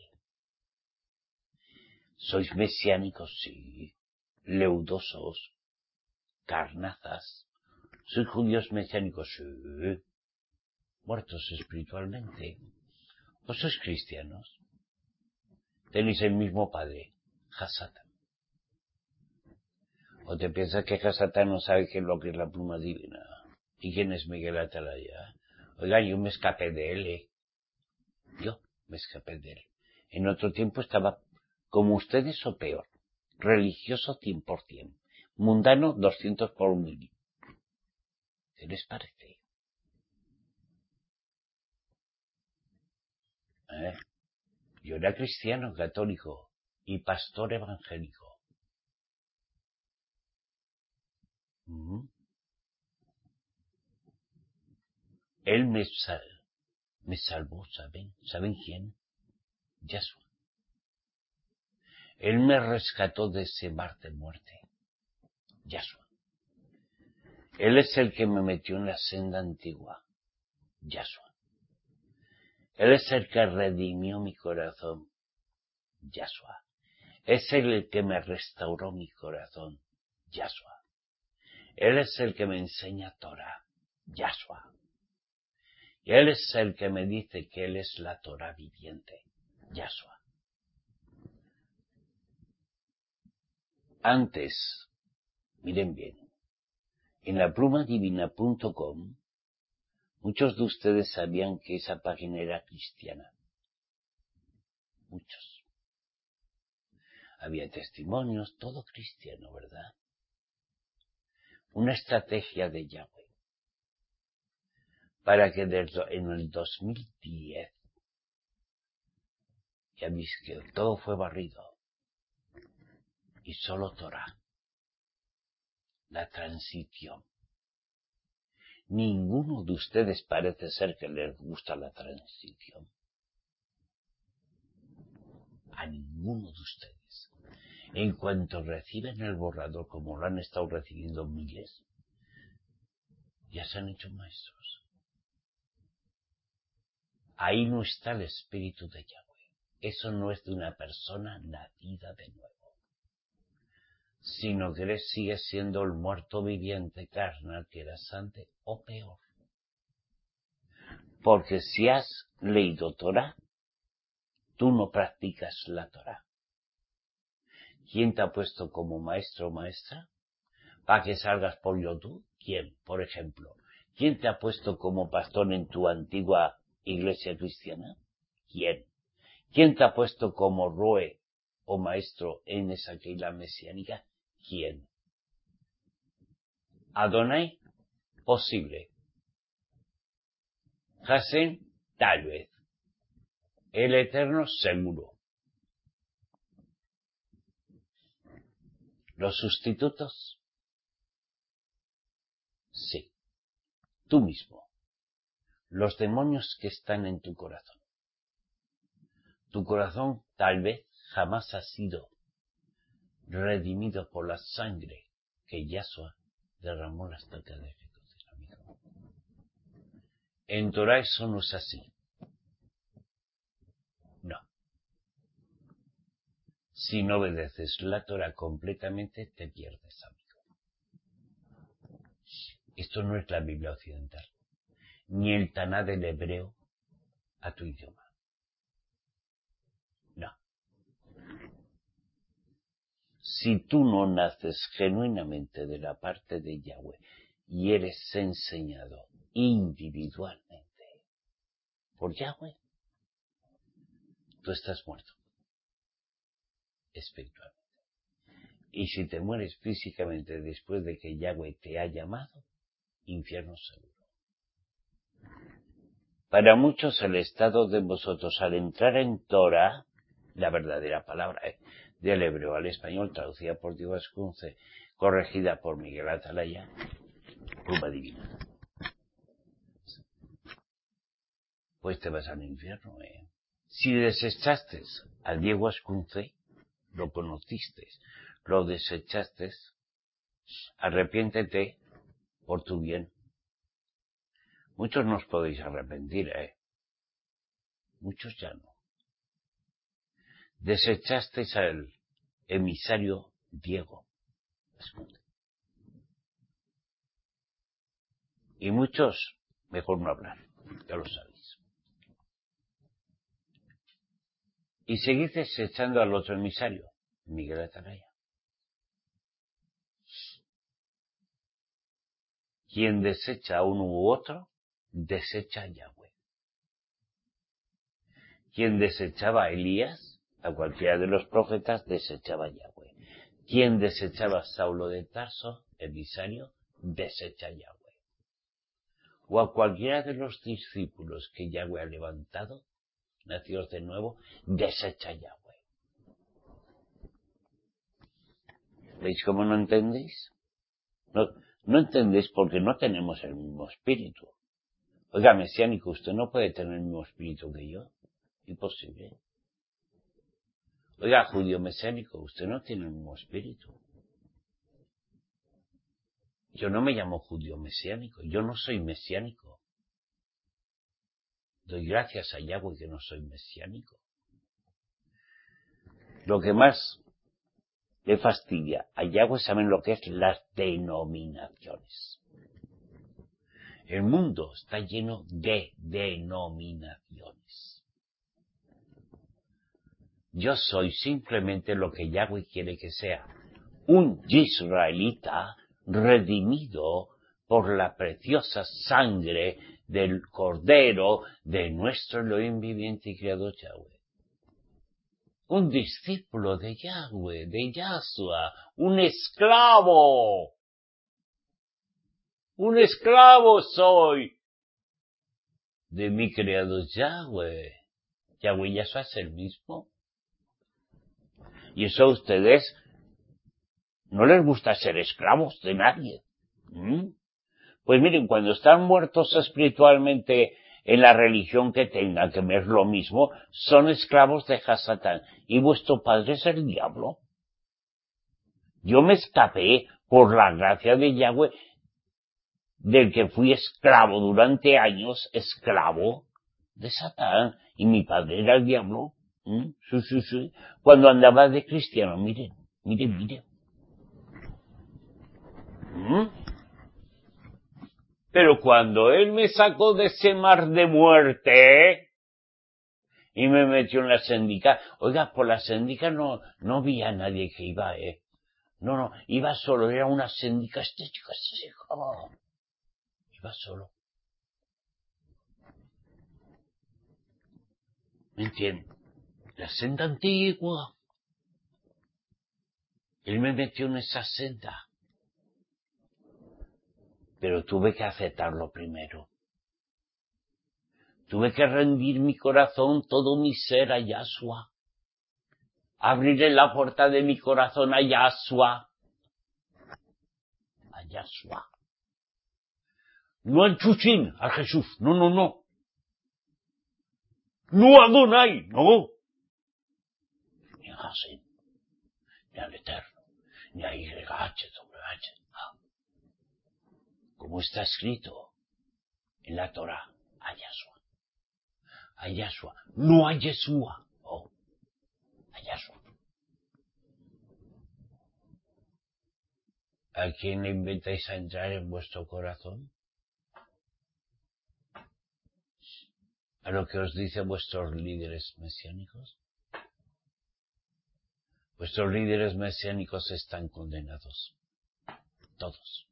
Sois mesiánicos, sí. Leudosos. Carnazas. Sois judíos mesiánicos, sí. Muertos espiritualmente. ¿O sois cristianos? Tenéis el mismo padre, Hasatán. ¿O te piensas que Hasatán no sabe qué es lo que es la pluma divina? ¿Y quién es Miguel Atalaya? Oiga, yo me escapé de él, ¿eh? Yo me escapé de él. En otro tiempo estaba como ustedes o peor. Religioso cien por ciento. Mundano doscientos por mil. ¿Qué les parece? ¿Eh? Yo era cristiano católico y pastor evangélico. Uh-huh. Él me, sal, me salvó, ¿saben? ¿Saben quién? Yahshua. Él me rescató de ese mar de muerte. Yahshua. Él es el que me metió en la senda antigua. Yahshua. Él es el que redimió mi corazón. Yahshua. Es Él el que me restauró mi corazón. Yahshua. Él es el que me enseña Torah. Yahshua. Y Él es el que me dice que Él es la Torah viviente. Yahshua. Antes, miren bien, en la pluma divina punto com, muchos de ustedes sabían que esa página era cristiana. Muchos. Había testimonios, todo cristiano, ¿verdad? Una estrategia de Yahweh. Para que en el dos mil diez y a mi izquierda. Todo fue barrido. Y solo Torah. La transición. Ninguno de ustedes parece ser que les gusta la transición. A ninguno de ustedes. En cuanto reciben el borrador, como lo han estado recibiendo miles, ya se han hecho maestros. Ahí no está el espíritu de Yahweh. Eso no es de una persona nacida de nuevo. Sino que eres, sigue siendo el muerto viviente carnal que eras antes, o peor. Porque si has leído Torah, tú no practicas la Torah. ¿Quién te ha puesto como maestro o maestra? ¿Para que salgas por YouTube? ¿Quién? Por ejemplo. ¿Quién te ha puesto como pastor en tu antigua iglesia cristiana? ¿Quién? ¿Quién te ha puesto como roe o maestro en esa keila mesiánica? ¿Quién? Adonai, posible. Hashem, tal vez. El Eterno, seguro. ¿Los sustitutos? Sí. Tú mismo. Los demonios que están en tu corazón. Tu corazón tal vez jamás ha sido redimido por la sangre que Yahshua derramó la estaca de ejecución, amigo. En Torah eso no es así. No. Si no obedeces la Torah completamente, te pierdes, amigo. Esto no es la Biblia occidental, ni el Taná del hebreo a tu idioma. No. Si tú no naces genuinamente de la parte de Yahweh y eres enseñado individualmente por Yahweh, tú estás muerto espiritualmente. Y si te mueres físicamente después de que Yahweh te ha llamado, infierno seguro. Para muchos el estado de vosotros al entrar en Torah, la verdadera palabra ¿eh? del hebreo al español, traducida por Diego Ascunce, corregida por Miguel Atalaya, pluma divina. Pues te vas al infierno, ¿eh? Si desechaste a Diego Ascunce, lo conociste, lo desechaste, arrepiéntete por tu bien. Muchos no os podéis arrepentir, ¿eh? Muchos ya no. Desechasteis al emisario Diego Ascunce. Y muchos, mejor no hablar, ya lo sabéis. Y seguid desechando al otro emisario, Miguel Atalaya. Quien desecha a uno u otro, desecha a Yahweh. Quien desechaba a Elías, a cualquiera de los profetas, desechaba a Yahweh. Quien desechaba a Saulo de Tarso, emisario, desecha a Yahweh. O a cualquiera de los discípulos que Yahweh ha levantado, nacidos de nuevo, desecha a Yahweh. ¿Veis cómo no entendéis? No, no entendéis porque no tenemos el mismo espíritu. Oiga, mesiánico, usted no puede tener el mismo espíritu que yo. Imposible. Oiga, judío mesiánico, usted no tiene el mismo espíritu. Yo no me llamo judío mesiánico, yo no soy mesiánico. Doy gracias a Yahweh que no soy mesiánico. Lo que más le fastidia a Yahweh, saben lo que es las denominaciones. El mundo está lleno de denominaciones. Yo soy simplemente lo que Yahweh quiere que sea, un israelita redimido por la preciosa sangre del Cordero de nuestro Elohim viviente y creador Yahweh. Un discípulo de Yahweh, de Yahshua, un esclavo. Un esclavo soy de mi creador Yahweh. Yahweh Yahshua es el mismo. Y eso a ustedes no les gusta ser esclavos de nadie. ¿Mm? Pues miren, cuando están muertos espiritualmente en la religión que tengan, que me es lo mismo, son esclavos de Hasatán. Y vuestro padre es el diablo. Yo me escapé por la gracia de Yahweh, del que fui esclavo durante años, esclavo de Satán. Y mi padre era el diablo. ¿Mm? Sí, sí, sí. Cuando andaba de cristiano, miren, miren, miren. ¿Mm? Pero cuando él me sacó de ese mar de muerte y me metió en la sendika, oiga, por la sendika no, no vi a nadie que iba, eh. No, no, iba solo, era una sendika estética, oh, iba solo. ¿Me entiendes? La senda antigua. Él me metió en esa senda. Pero tuve que aceptarlo primero. Tuve que rendir mi corazón, todo mi ser a Yahshua. Abrirle la puerta de mi corazón a Yahshua. A Yahshua. No al Chuchín, a Jesús. No, no, no. No a Adonai, no. Ni a Hashem, ni al Eterno, ni a Y H W H. Como está escrito en la Torah, a Yahshua. A Yahshua. No a Yeshua. Oh, a Yahshua. ¿A quién le inventáis a entrar en vuestro corazón? ¿A lo que os dicen vuestros líderes mesiánicos? Vuestros líderes mesiánicos están condenados. Todos.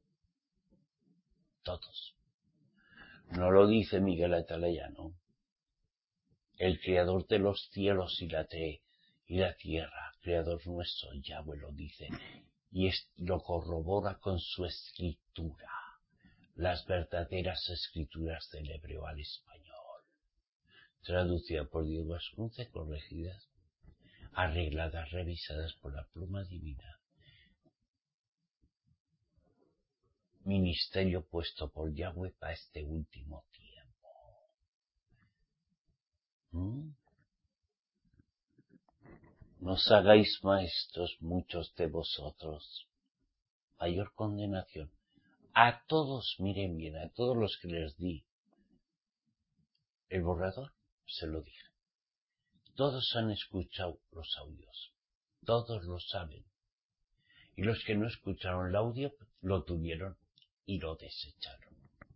Todos. No lo dice Miguel Atalaya, ¿no? El creador de los cielos y la, te, y la tierra, creador nuestro, Yahweh lo dice, y es, lo corrobora con su escritura, las verdaderas escrituras del hebreo al español, traducida por Diego Ascunce, corregidas, arregladas, revisadas por la pluma divina. Ministerio puesto por Yahweh para este último tiempo. ¿Mm? No os hagáis maestros muchos de vosotros. Mayor condenación. A todos, miren bien, a todos los que les di el borrador, se lo dije. Todos han escuchado los audios. Todos lo saben. Y los que no escucharon el audio, lo tuvieron y lo desecharon.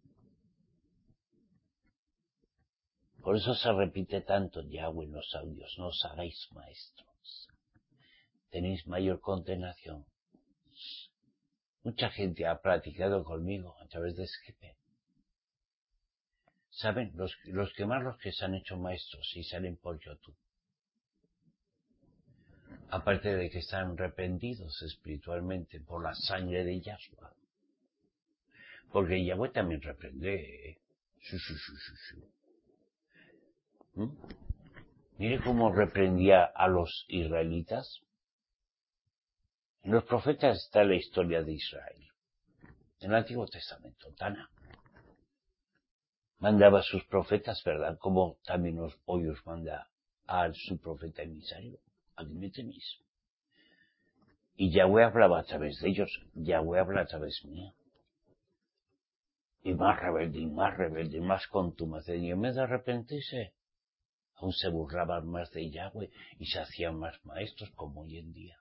Por eso se repite tanto Yahweh en los audios. No os hagáis maestros. Tenéis mayor condenación. Mucha gente ha platicado conmigo a través de Skype. ¿Saben? Los, los que más los que se han hecho maestros y salen por YouTube. Aparte de que están arrepentidos espiritualmente por la sangre de Yahshua. Porque Yahweh también reprende. ¿eh? Sí, sí, sí, sí, sí. ¿Mm? Mire cómo reprendía a los israelitas. En los profetas está la historia de Israel. En el Antiguo Testamento, Tana. Mandaba a sus profetas, ¿verdad? Como también os, hoy os manda a su profeta emisario. Aquí me tenéis. Y Yahweh hablaba a través de ellos. Yahweh habla a través mía. Y más rebelde, y más rebelde, y más contumaz. Y en vez de arrepentirse, aún se burlaban más de Yahweh y se hacían más maestros como hoy en día.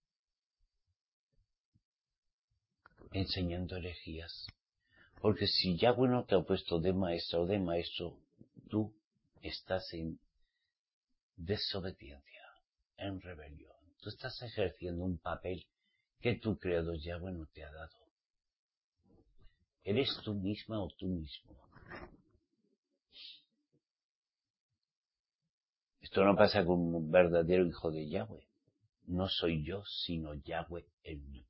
Enseñando herejías. Porque si Yahweh no te ha puesto de maestro o de maestro, tú estás en desobediencia, en rebelión. Tú estás ejerciendo un papel que tu creador Yahweh no te ha dado. ¿Eres tú misma o tú mismo? Esto no pasa con un verdadero hijo de Yahweh. No soy yo, sino Yahweh en mí.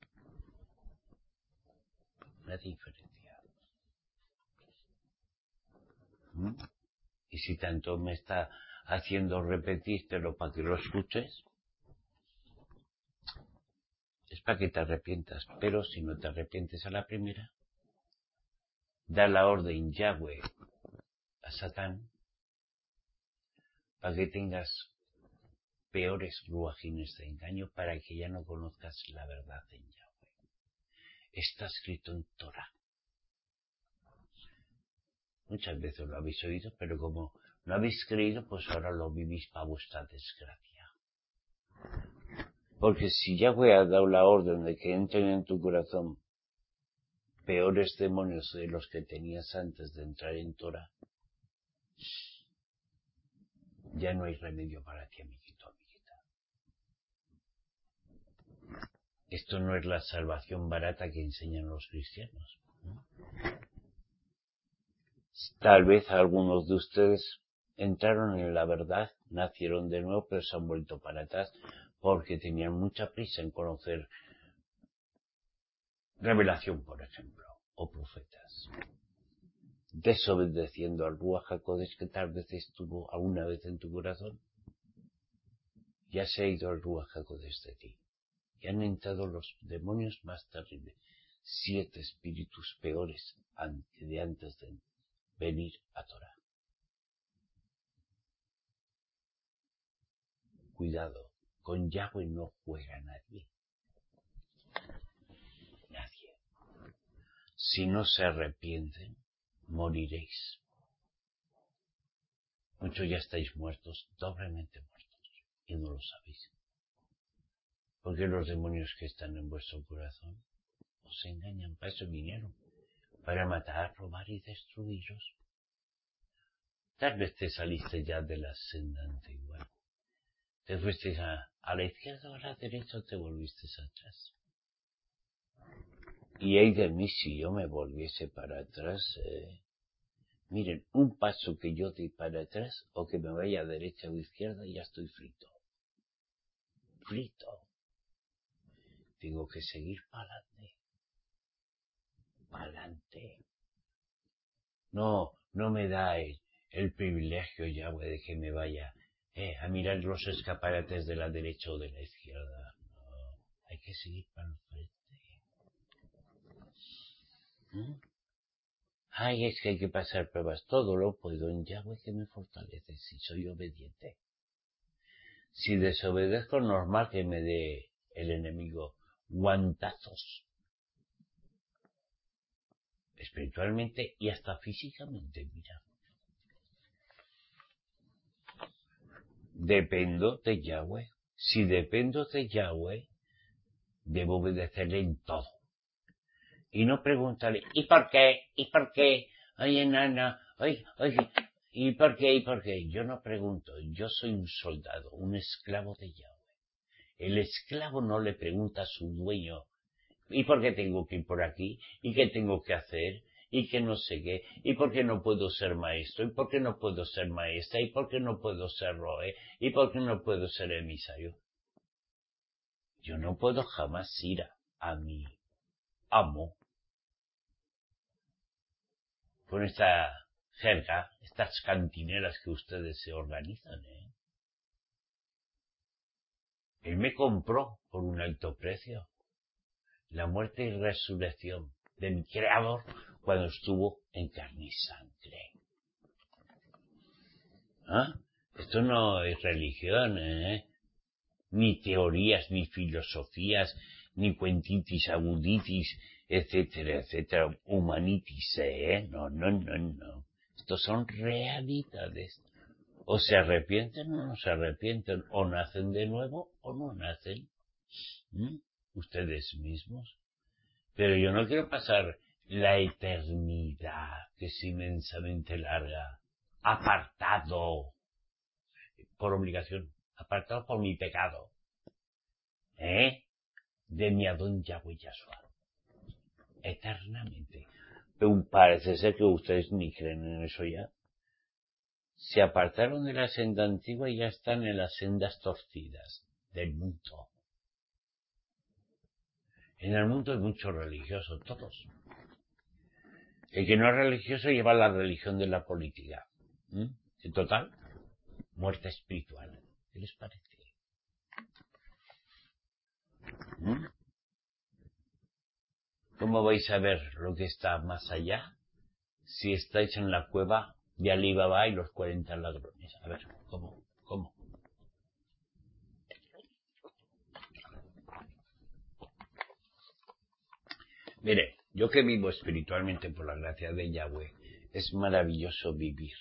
Una diferencia. ¿Mm? Y si tanto me está haciendo repetírtelo para que lo escuches, es para que te arrepientas. Pero si no te arrepientes a la primera, da la orden Yahweh a Satán para que tengas peores ruajines de engaño, para que ya no conozcas la verdad en Yahweh. Está escrito en Torah. Muchas veces lo habéis oído, pero como no habéis creído, pues ahora lo vivís para vuestra desgracia. Porque si Yahweh ha dado la orden de que entren en tu corazón peores demonios de los que tenías antes de entrar en Torah, ya no hay remedio para ti, amiguito, amiguita. Esto no es la salvación barata que enseñan los cristianos, ¿no? Tal vez algunos de ustedes entraron en la verdad, nacieron de nuevo, pero se han vuelto para atrás porque tenían mucha prisa en conocer revelación, por ejemplo, o profetas, desobedeciendo al Ruach HaKodesh que tal vez estuvo alguna vez en tu corazón. Ya se ha ido el Ruach HaKodesh de ti. Y han entrado los demonios más terribles, siete espíritus peores de antes de venir a Torah. Cuidado, con Yahweh no juega nadie. Nadie. Si no se arrepienten, moriréis. Muchos ya estáis muertos, doblemente muertos, y no lo sabéis. Porque los demonios que están en vuestro corazón os engañan. Para eso vinieron, para matar, robar y destruiros. Tal vez te saliste ya de la senda antigua. Te fuiste a, a la izquierda o a la derecha o te volviste atrás. Y ay de mí si yo me volviese para atrás. Eh, miren, un paso que yo di para atrás o que me vaya a derecha o izquierda y ya estoy frito. Frito. Tengo que seguir para adelante. Para adelante. No, no me da el, el privilegio, Yahweh, de que me vaya eh, a mirar los escaparates de la derecha o de la izquierda. No, hay que seguir para el frente. ¿Mm? Ay, es que hay que pasar pruebas. Todo lo puedo en Yahweh que me fortalece si soy obediente. Si desobedezco, normal que me dé el enemigo guantazos. Espiritualmente y hasta físicamente, mira. Dependo de Yahweh. Si dependo de Yahweh, debo obedecerle en todo. Y no preguntarle, ¿y por qué? ¿Y por qué? Oye, nana, oye, oye, ¿y por qué? ¿Y por qué? Yo no pregunto, yo soy un soldado, un esclavo de Yahweh. El esclavo no le pregunta a su dueño, ¿y por qué tengo que ir por aquí? ¿Y qué tengo que hacer? ¿Y qué no sé qué? ¿Y por qué no puedo ser maestro? ¿Y por qué no puedo ser maestra? ¿Y por qué no puedo ser roe? ¿Y por qué no puedo ser emisario? Yo no puedo jamás ir a, a mi amo con esta jerga, estas cantineras que ustedes se organizan, ¿eh? Él me compró por un alto precio la muerte y resurrección de mi Creador cuando estuvo en carne y sangre. ¿Ah? Esto no es religión, ¿eh? Ni teorías, ni filosofías, ni cuentitis aguditis, etcétera, etcétera, humanitis, ¿eh? No, no, no, no. Estos son realidades. O se arrepienten o no se arrepienten, o nacen de nuevo o no nacen. ¿Mm? Ustedes mismos. Pero yo no quiero pasar la eternidad, que es inmensamente larga, apartado por obligación, apartado por mi pecado, ¿eh? De mi Adón Yahweh Yahshua, eternamente. Pero parece ser que ustedes ni creen en eso ya. Se apartaron de la senda antigua y ya están en las sendas torcidas del mundo. En el mundo hay muchos religiosos, todos. El que no es religioso lleva la religión de la política. ¿Mm? En total, muerte espiritual. ¿Qué les parece? ¿Mm? ¿Cómo vais a ver lo que está más allá si estáis en la cueva de Alí Baba y los cuarenta ladrones? A ver, ¿cómo? ¿Cómo? Mire, yo que vivo espiritualmente por la gracia de Yahweh, es maravilloso vivir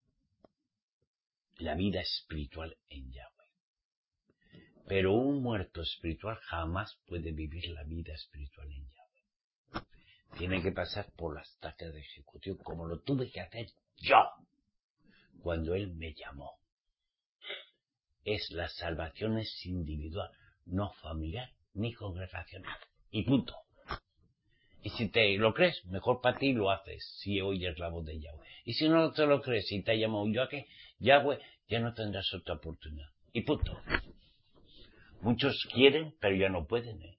la vida espiritual en Yahweh. Pero un muerto espiritual jamás puede vivir la vida espiritual en Yahweh. Tiene que pasar por las tacas de ejecución, como lo tuve que hacer yo cuando Él me llamó. Es la salvación es individual, no familiar ni congregacional. Y punto. Y si te lo crees, mejor para ti lo haces, si oyes la voz de Yahweh. Y si no te lo crees y te ha llamado Yahweh, Yahweh, ya no tendrás otra oportunidad. Y punto. Muchos quieren, pero ya no pueden, ¿eh?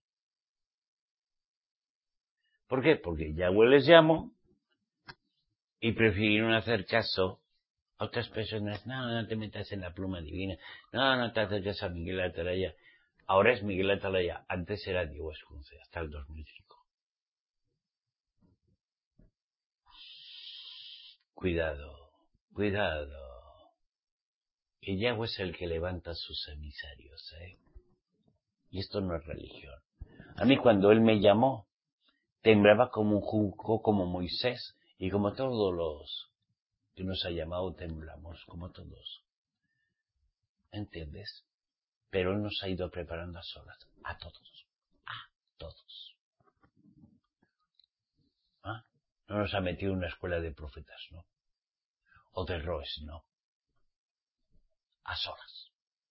¿Por qué? Porque Yahweh les llamó y prefirieron hacer caso a otras personas. No, no te metas en la pluma divina. No, no te acerques a Miguel Atalaya. Ahora es Miguel Atalaya. Antes era Diego Escunce, hasta el dos mil cinco. Cuidado, cuidado. Que Yahweh es el que levanta sus emisarios, ¿eh? Y esto no es religión. A mí cuando Él me llamó, temblaba como un junco, como Moisés, y como todos los que nos ha llamado temblamos, como todos. ¿Entiendes? Pero Él nos ha ido preparando a solas, a todos, a todos. ¿Ah? No nos ha metido en una escuela de profetas, ¿no? O de roes, no. A solas.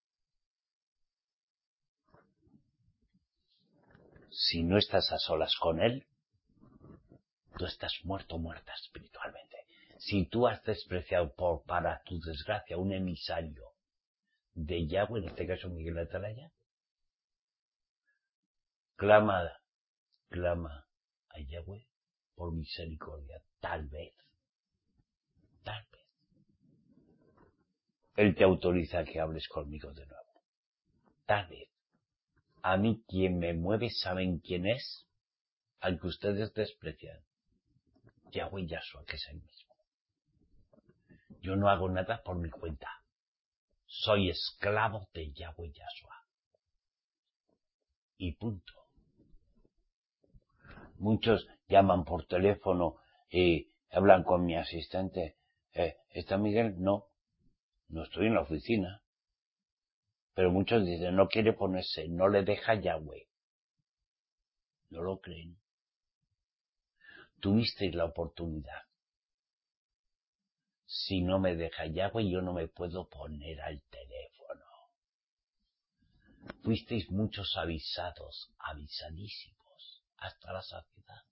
Si no estás a solas con Él, tú estás muerto o muerta espiritualmente. Si tú has despreciado por, para tu desgracia, un emisario de Yahweh, en este caso Miguel Atalaya, clama, clama a Yahweh por misericordia, tal vez, tal vez. Él te autoriza a que hables conmigo de nuevo. Tal vez. A mí quien me mueve, ¿saben quién es? Al que ustedes desprecian. Yahweh Yahshua, que es el mismo. Yo no hago nada por mi cuenta. Soy esclavo de Yahweh Yahshua. Y punto. Muchos llaman por teléfono y hablan con mi asistente. Eh, ¿Está Miguel? No. No estoy en la oficina. Pero muchos dicen, no quiere ponerse, no le deja Yahweh. No lo creen. Tuvisteis la oportunidad. Si no me deja Yahweh, yo no me puedo poner al teléfono. Fuisteis muchos avisados, avisadísimos, hasta la saciedad.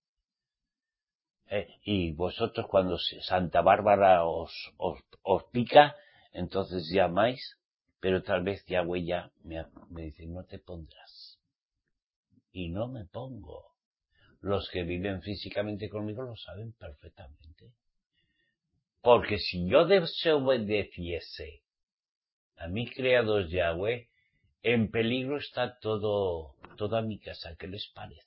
Eh, y vosotros cuando Santa Bárbara os, os, os pica, entonces llamáis, pero tal vez Yahweh ya me, me dice, no te pondrás. Y no me pongo. Los que viven físicamente conmigo lo saben perfectamente. Porque si yo desobedeciese a mi creador Yahweh, en peligro está todo, toda mi casa. ¿Qué les parece?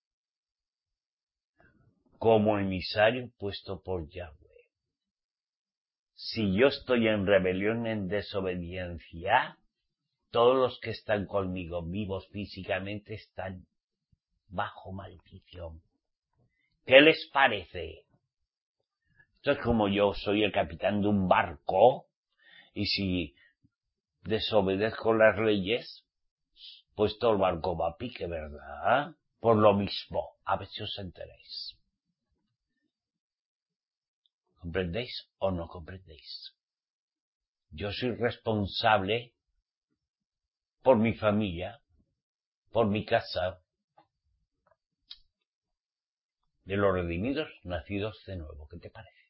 Como emisario puesto por Yahweh. Si yo estoy en rebelión, en desobediencia, todos los que están conmigo vivos físicamente están bajo maldición. ¿Qué les parece? Esto es como yo soy el capitán de un barco y si desobedezco las leyes, pues todo el barco va a pique, ¿verdad? Por lo mismo, a ver si os enteréis. ¿Comprendéis o no comprendéis? Yo soy responsable por mi familia, por mi casa, de los redimidos nacidos de nuevo. ¿Qué te parece?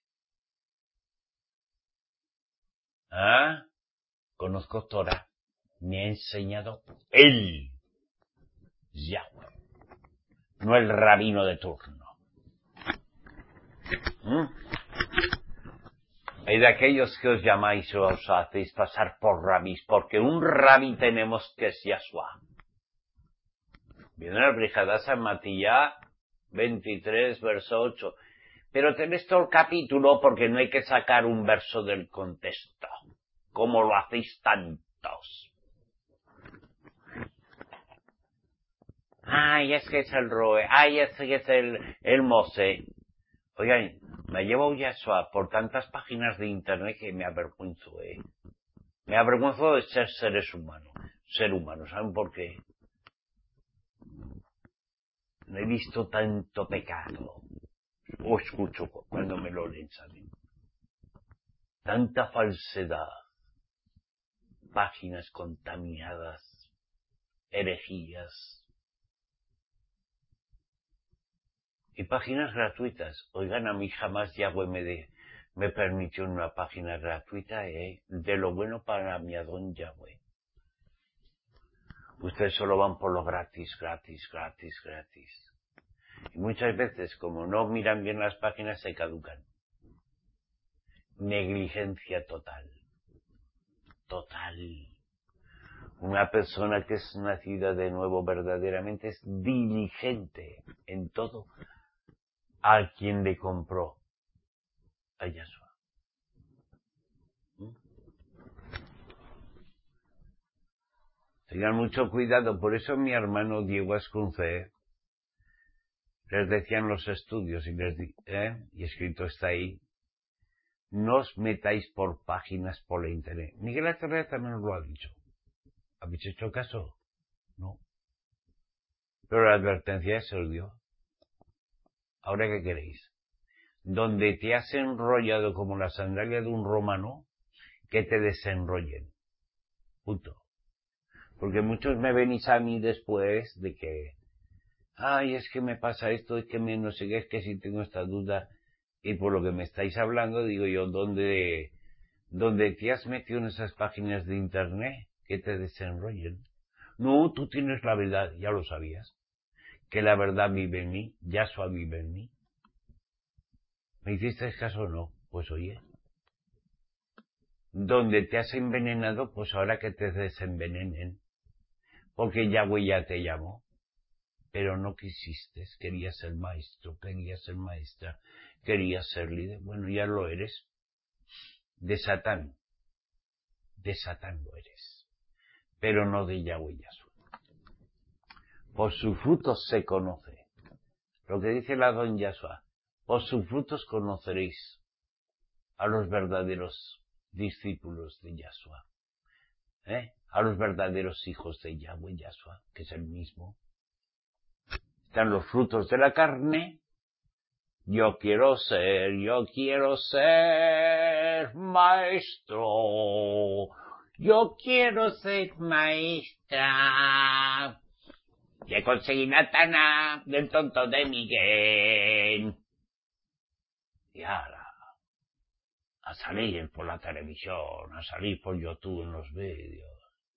Ah, conozco Torah. Me ha enseñado él, Yahweh, no el rabino de turno. ¿Mm? He de aquellos que os llamáis o os hacéis pasar por rabís, porque un rabí tenemos que es Yahshua. Viene la Brihadá San Matillá veintitrés, verso ocho. Pero tenéis todo el capítulo porque no hay que sacar un verso del contexto, como lo hacéis tantos. Ay, es que es el Roe, ay, es que es el, el Mose. Oigan, me llevo Yahshua por tantas páginas de internet que me avergüenzo, eh. Me avergüenzo de ser seres humanos, ser humano, ¿saben por qué? No he visto tanto pecado. O escucho cuando me lo leen, ¿saben? Tanta falsedad, páginas contaminadas, herejías y páginas gratuitas. Oigan, a mí jamás Yahweh me, de, me permitió una página gratuita, ¿eh? De lo bueno para mi Adón Yahweh. Ustedes solo van por lo gratis, gratis, gratis, gratis. Y muchas veces, como no miran bien las páginas, se caducan. Negligencia total. Total. Una persona que es nacida de nuevo verdaderamente es diligente en todo a quien le compró a Yahshua. ¿Mm? Tengan mucho cuidado, por eso mi hermano Diego Ascunce les decían los estudios y les di, ¿eh? y escrito está ahí, no os metáis por páginas por la internet. Miguel Aterrea también os lo ha dicho. ¿Habéis hecho caso? No. Pero la advertencia se os dio. ¿Ahora qué queréis? Donde te has enrollado como la sandalia de un romano, que te desenrollen. Punto. Porque muchos me venís a mí después de que, ay, es que me pasa esto, es que me no sé qué, es que si tengo esta duda, y por lo que me estáis hablando, digo yo, ¿dónde, dónde te has metido en esas páginas de internet que te desenrollen? No, tú tienes la verdad, ya lo sabías, que la verdad vive en mí, Yahshua vive en mí. ¿Me hiciste caso o no? Pues oye, donde te has envenenado, pues ahora que te desenvenenen, porque Yahweh ya te llamó, pero no quisiste, querías ser maestro, querías ser maestra, querías ser líder, bueno, ya lo eres, de Satán, de Satán lo eres, pero no de Yahweh Yahshua. Por sus frutos se conoce, lo que dice la don Yahshua, por sus frutos conoceréis a los verdaderos discípulos de Yahshua, ¿eh? A los verdaderos hijos de Yahweh Yahshua, que es el mismo. Están los frutos de la carne. Yo quiero ser, yo quiero ser maestro. Yo quiero ser maestra. Ya conseguí la tana del tonto de Miguel. Y ahora, a salir por la televisión, a salir por YouTube en los vídeos.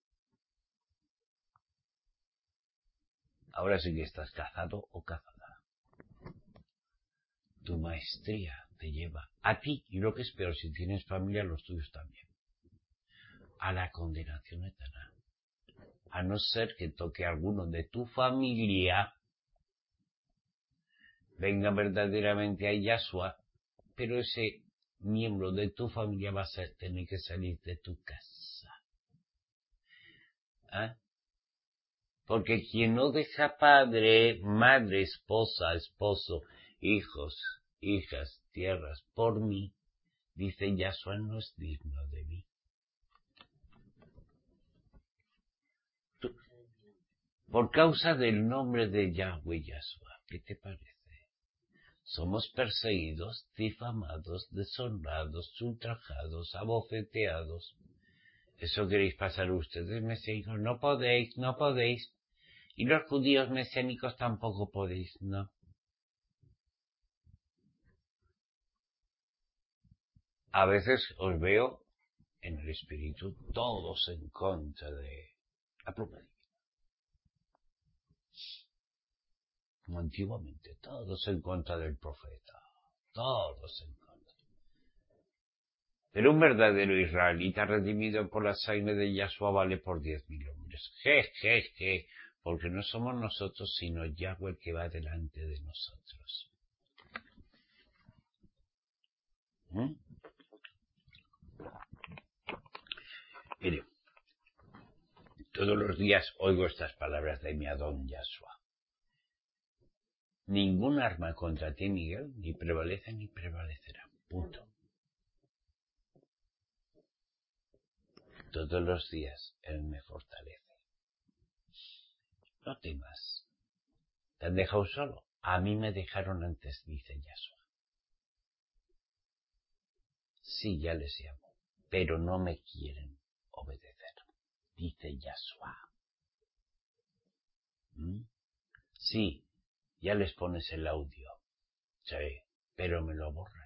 Ahora sí que estás cazado o cazada. Tu maestría te lleva a ti, y lo que es peor, si tienes familia, los tuyos también, a la condenación eterna. A no ser que toque a alguno de tu familia, venga verdaderamente a Yahshua, pero ese miembro de tu familia va a ser, tener que salir de tu casa. ¿Ah? Porque quien no deja padre, madre, esposa, esposo, hijos, hijas, tierras, por mí, dice Yahshua, no es digno de mí. Tú, por causa del nombre de Yahweh Yahshua, ¿qué te parece? Somos perseguidos, difamados, deshonrados, ultrajados, abofeteados. ¿Eso queréis pasar ustedes, mesiánicos? No podéis, no podéis. Y los judíos mesiánicos tampoco podéis, no. A veces os veo en el espíritu todos en contra de la pluma divina. Como antiguamente, todos en contra del profeta. Todos en contra. Pero un verdadero israelita redimido por la sangre de Yahshua vale por diez mil hombres. Je, je, je. Porque no somos nosotros, sino Yahweh el que va delante de nosotros. ¿Mm? Mire, todos los días oigo estas palabras de mi Adón Yahshua. Ningún arma contra ti, Miguel, ni prevalece ni prevalecerá. Punto. Todos los días Él me fortalece. No temas. ¿Te han dejado solo? A mí me dejaron antes, dice Yahshua. Sí, ya les llamo, pero no me quieren obedecer, dice Yahshua. ¿Mm? Sí, ya les pones el audio. Sí, pero me lo borran.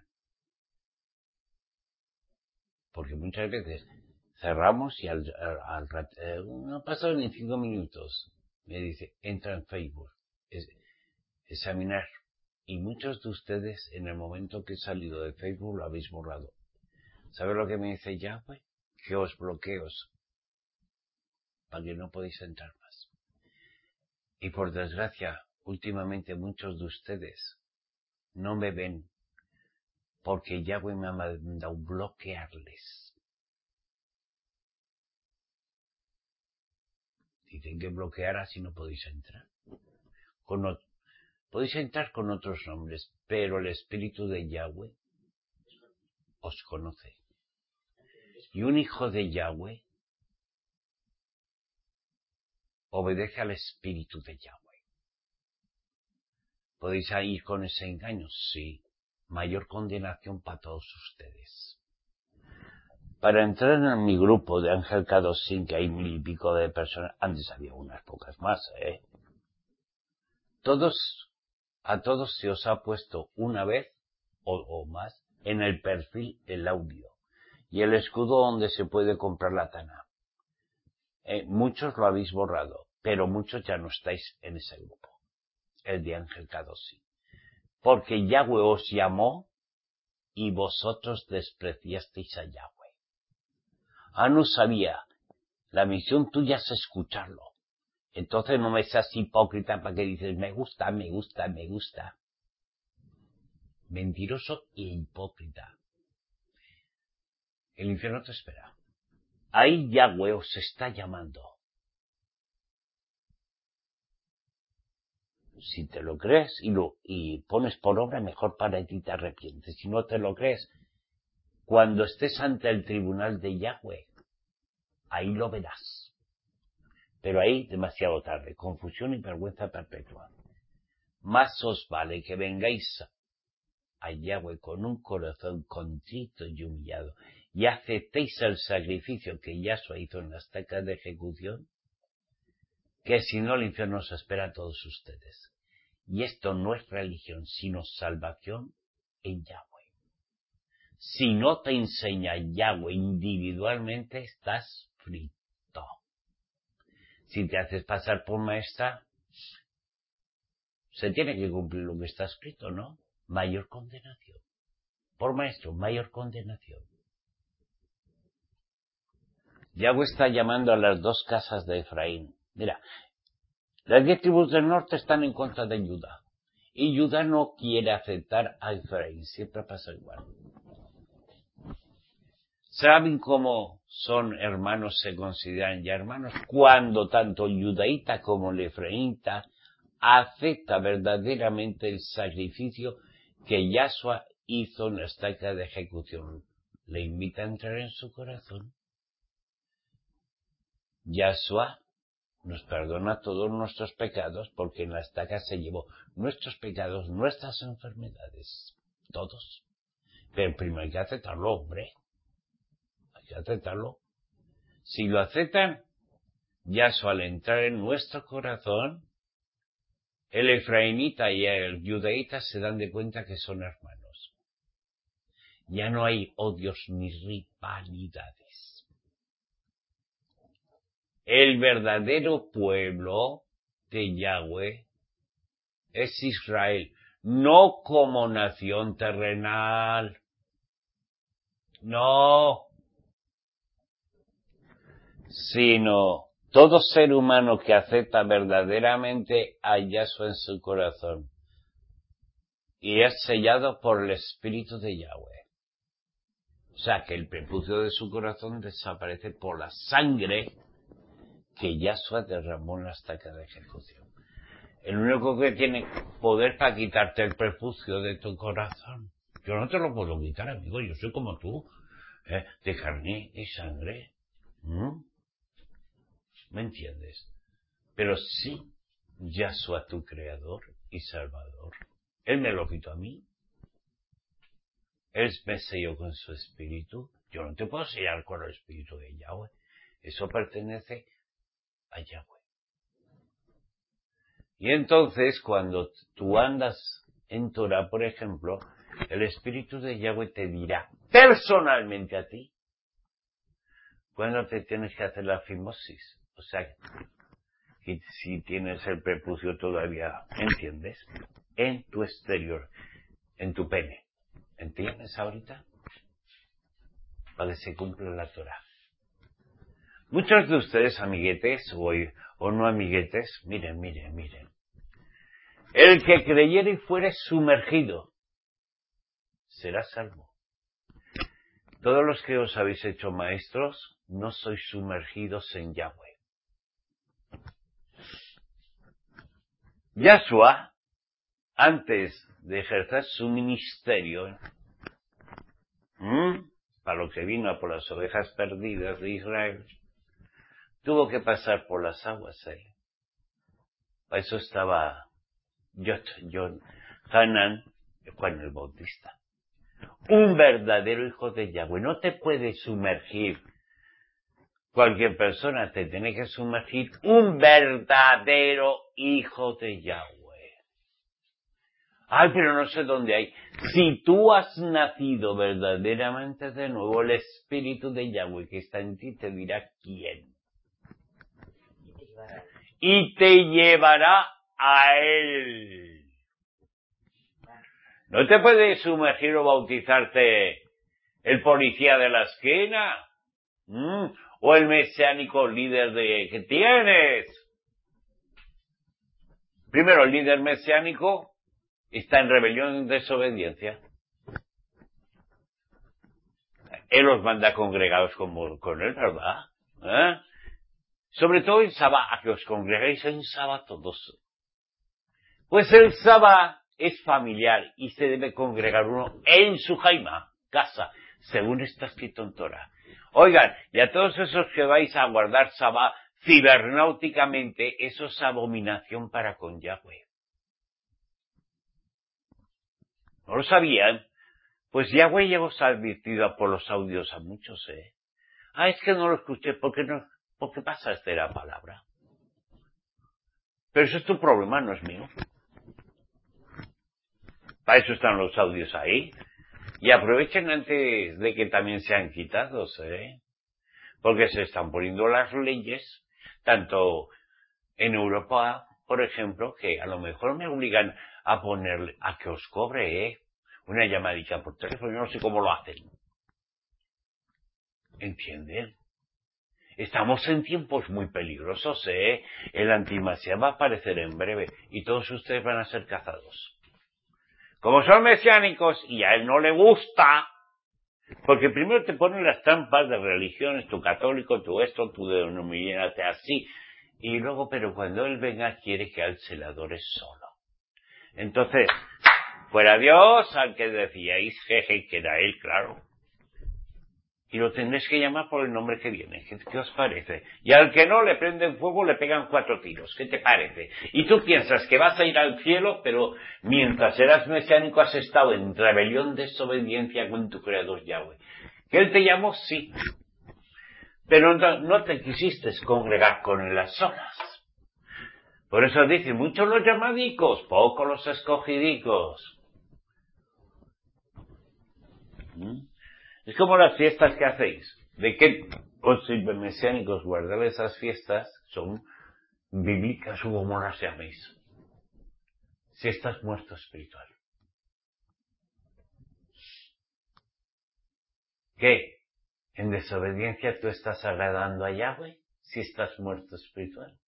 Porque muchas veces cerramos y al, al, al eh, no pasan ni cinco minutos. Me dice, entra en Facebook, es, examinar. Y muchos de ustedes en el momento que he salido de Facebook lo habéis borrado. ¿Sabes lo que me dice Yahweh? Que os bloqueos para que no podéis entrar más. Y por desgracia, últimamente muchos de ustedes no me ven porque Yahweh me ha mandado bloquearles. Dicen que bloquear así no podéis entrar. Con otro, podéis entrar con otros nombres, pero el Espíritu de Yahweh os conoce. Y un hijo de Yahweh obedece al Espíritu de Yahweh. ¿Podéis ir con ese engaño? Sí. Mayor condenación para todos ustedes. Para entrar en mi grupo de Ángel Kadoshim, que hay mil y pico de personas, antes había unas pocas más, ¿eh? Todos, a todos se os ha puesto una vez o, o más en el perfil el audio y el escudo donde se puede comprar la Tana. Eh, muchos lo habéis borrado, pero muchos ya no estáis en ese grupo, el de Ángel Kadoshim. Porque Yahweh os llamó y vosotros despreciasteis a Yahweh. Ah, no sabía. La misión tuya es escucharlo. Entonces no me seas hipócrita para que dices, me gusta, me gusta, me gusta. Mentiroso e hipócrita. El infierno te espera. Ahí Yahweh os está llamando. Si te lo crees y lo y pones por obra, mejor para ti te arrepientes. Si no te lo crees, cuando estés ante el tribunal de Yahweh, ahí lo verás. Pero ahí demasiado tarde, confusión y vergüenza perpetua. Más os vale que vengáis a Yahweh con un corazón contrito y humillado y aceptéis el sacrificio que Yahshua hizo en la estaca de ejecución, que si no el infierno os espera a todos ustedes. Y esto no es religión, sino salvación en Yahweh. Si no te enseña Yahweh individualmente, estás frito. Si te haces pasar por maestra, se tiene que cumplir lo que está escrito, ¿no? Mayor condenación. Por maestro, mayor condenación. Yahweh está llamando a las dos casas de Efraín. Mira, las diez tribus del norte están en contra de Judá. Y Judá no quiere aceptar a Efraín. Siempre pasa igual. ¿Saben cómo son hermanos, se consideran ya hermanos? Cuando tanto el judaíta como el efraíta acepta verdaderamente el sacrificio que Yahshua hizo en la estaca de ejecución. Le invita a entrar en su corazón. Yahshua nos perdona todos nuestros pecados porque en la estaca se llevó nuestros pecados, nuestras enfermedades, todos. Pero primero hay que aceptarlo, hombre. Hay que aceptarlo. Si lo aceptan, Yahshua al entrar en nuestro corazón, el efraimita y el judaíta se dan de cuenta que son hermanos. Ya no hay odios ni rivalidades. El verdadero pueblo de Yahweh es Israel, no como nación terrenal, No. Sino todo ser humano que acepta verdaderamente a Yahshua en su corazón y es sellado por el Espíritu de Yahweh. O sea, que el prepucio de su corazón desaparece por la sangre que Yahshua derramó en la estaca de ejecución. El único que tiene poder para quitarte el prepucio de tu corazón. Yo no te lo puedo quitar, amigo, yo soy como tú, ¿eh? De carne y sangre. ¿Mm? ¿Me entiendes? Pero sí, Yahshua, tu creador y salvador. Él me lo quitó a mí. Él me selló con su espíritu. Yo no te puedo sellar con el espíritu de Yahweh. Eso pertenece a Yahweh. Y entonces, cuando tú andas en Torah, por ejemplo, el espíritu de Yahweh te dirá personalmente a ti cuando te tienes que hacer la fimosis. O sea, que si tienes el prepucio todavía, ¿entiendes? En tu exterior, en tu pene. ¿Entiendes ahorita? Para que se cumpla la Torah. Muchos de ustedes, amiguetes, o, o no amiguetes, miren, miren, miren. El que creyere y fuere sumergido, será salvo. Todos los que os habéis hecho maestros, no sois sumergidos en Yahweh. Yahshua, antes de ejercer su ministerio, ¿m? para lo que vino por las ovejas perdidas de Israel, tuvo que pasar por las aguas él. Para eso estaba John Hanan, Juan el Bautista. Un verdadero hijo de Yahweh. No te puede sumergir cualquier persona, te tiene que sumergir un verdadero hijo de Yahweh. Ay, pero no sé dónde hay. Si tú has nacido verdaderamente de nuevo, el Espíritu de Yahweh que está en ti te dirá quién. Y te llevará a Él. No te puede sumergir o bautizarte el policía de la esquina, ¿Mm? o el mesiánico líder de que tienes. Primero, el líder mesiánico está en rebelión y desobediencia. Él los manda congregados con, con él, ¿verdad? ¿Eh? Sobre todo en Sabá, a que os congreguéis en Sabá todos. Pues el Sabá es familiar y se debe congregar uno en su jaima, casa, según está escrito en Torah. Oigan, y a todos esos que vais a guardar Sabá cibernáuticamente, eso es abominación para con Yahweh. ¿No lo sabían? Pues Yahweh ya os ha advertido por los audios a muchos, ¿eh? Ah, es que no lo escuché, ¿por qué no? Porque pasaste la palabra. Pero eso es tu problema, no es mío. Para eso están los audios ahí. Y aprovechen antes de que también sean quitados, ¿eh? Porque se están poniendo las leyes, tanto en Europa, por ejemplo, que a lo mejor me obligan a ponerle, a que os cobre, ¿eh? Una llamadita por teléfono, yo no sé cómo lo hacen. ¿Entienden? Estamos en tiempos muy peligrosos, ¿eh? El antimasía va a aparecer en breve y todos ustedes van a ser cazados. Como son mesiánicos y a él no le gusta, porque primero te ponen las trampas de religiones, tu católico, tu esto, tu denominate así, y luego, pero cuando él venga quiere que a él se le adore solo. Entonces, fuera Dios, al que decíais, jeje, que era él, claro. Y lo tendréis que llamar por el nombre que viene. ¿Qué, qué os parece? Y al que no le prenden fuego le pegan cuatro tiros. ¿Qué te parece? Y tú piensas que vas a ir al cielo, pero mientras eras mesiánico has estado en rebelión, desobediencia con tu creador Yahweh. ¿Que él te llamó? Sí. Pero no, no te quisiste congregar con él a solas. Por eso dice, muchos los llamadicos, pocos los escogidicos. ¿Mm? Es como las fiestas que hacéis. ¿De qué os mesiánicos guardar esas fiestas? Son bíblicas o como las llaméis. Si estás muerto espiritual. ¿Qué? ¿En desobediencia tú estás agradando a Yahweh si estás muerto espiritual?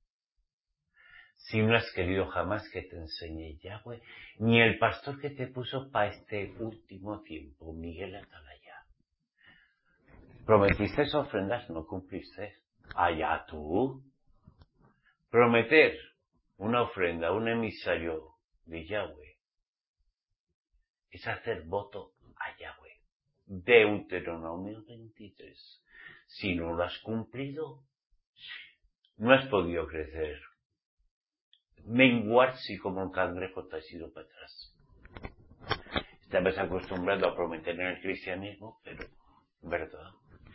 Si no has querido jamás que te enseñe Yahweh, ni el pastor que te puso para este último tiempo, Miguel Atalaya. Prometiste ofrendas, no cumpliste. Allá tú. Prometer una ofrenda a un emisario de Yahweh es hacer voto a Yahweh. Deuteronomio veintitrés. Si no lo has cumplido, no has podido crecer. Menguar si como el cangrejo te has ido para atrás. Estabas acostumbrado a prometer en el cristianismo, pero, ¿verdad?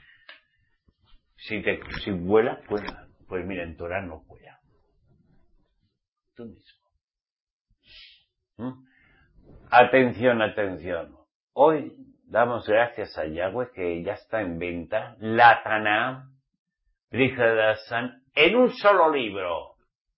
Si te, si vuela, vuela. Pues mira, en Torah no vuela. Tú mismo. ¿Mm? Atención, atención. Hoy damos gracias a Yahweh que ya está en venta la Taná, Brihadasan, en un solo libro.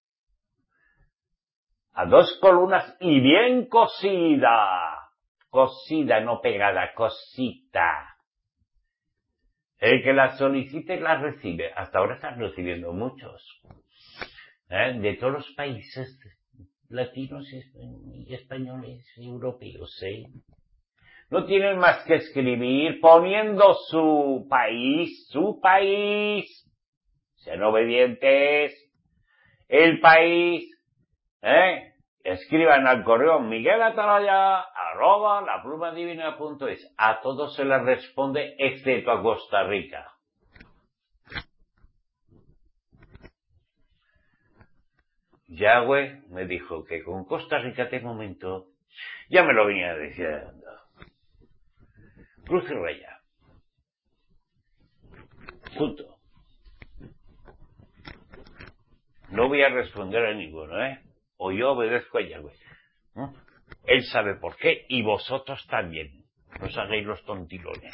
A dos columnas y bien cosida. Cosida, no pegada, cosita. El que la solicite la recibe. Hasta ahora están recibiendo muchos. ¿Eh? De todos los países latinos y españoles y europeos. ¿eh? No tienen más que escribir poniendo su país, su país. Sean obedientes. El país. ¿Eh? Escriban al correo Miguel Atalaya arroba la pluma divina punto es. A todos se les responde excepto a Costa Rica. Yahweh me dijo que con Costa Rica de momento ya me lo venía diciendo. Cruz y raya. Punto. No voy a responder a ninguno, ¿eh? O yo obedezco a Yahweh. ¿No? Él sabe por qué y vosotros también. No os hagáis los tontilones.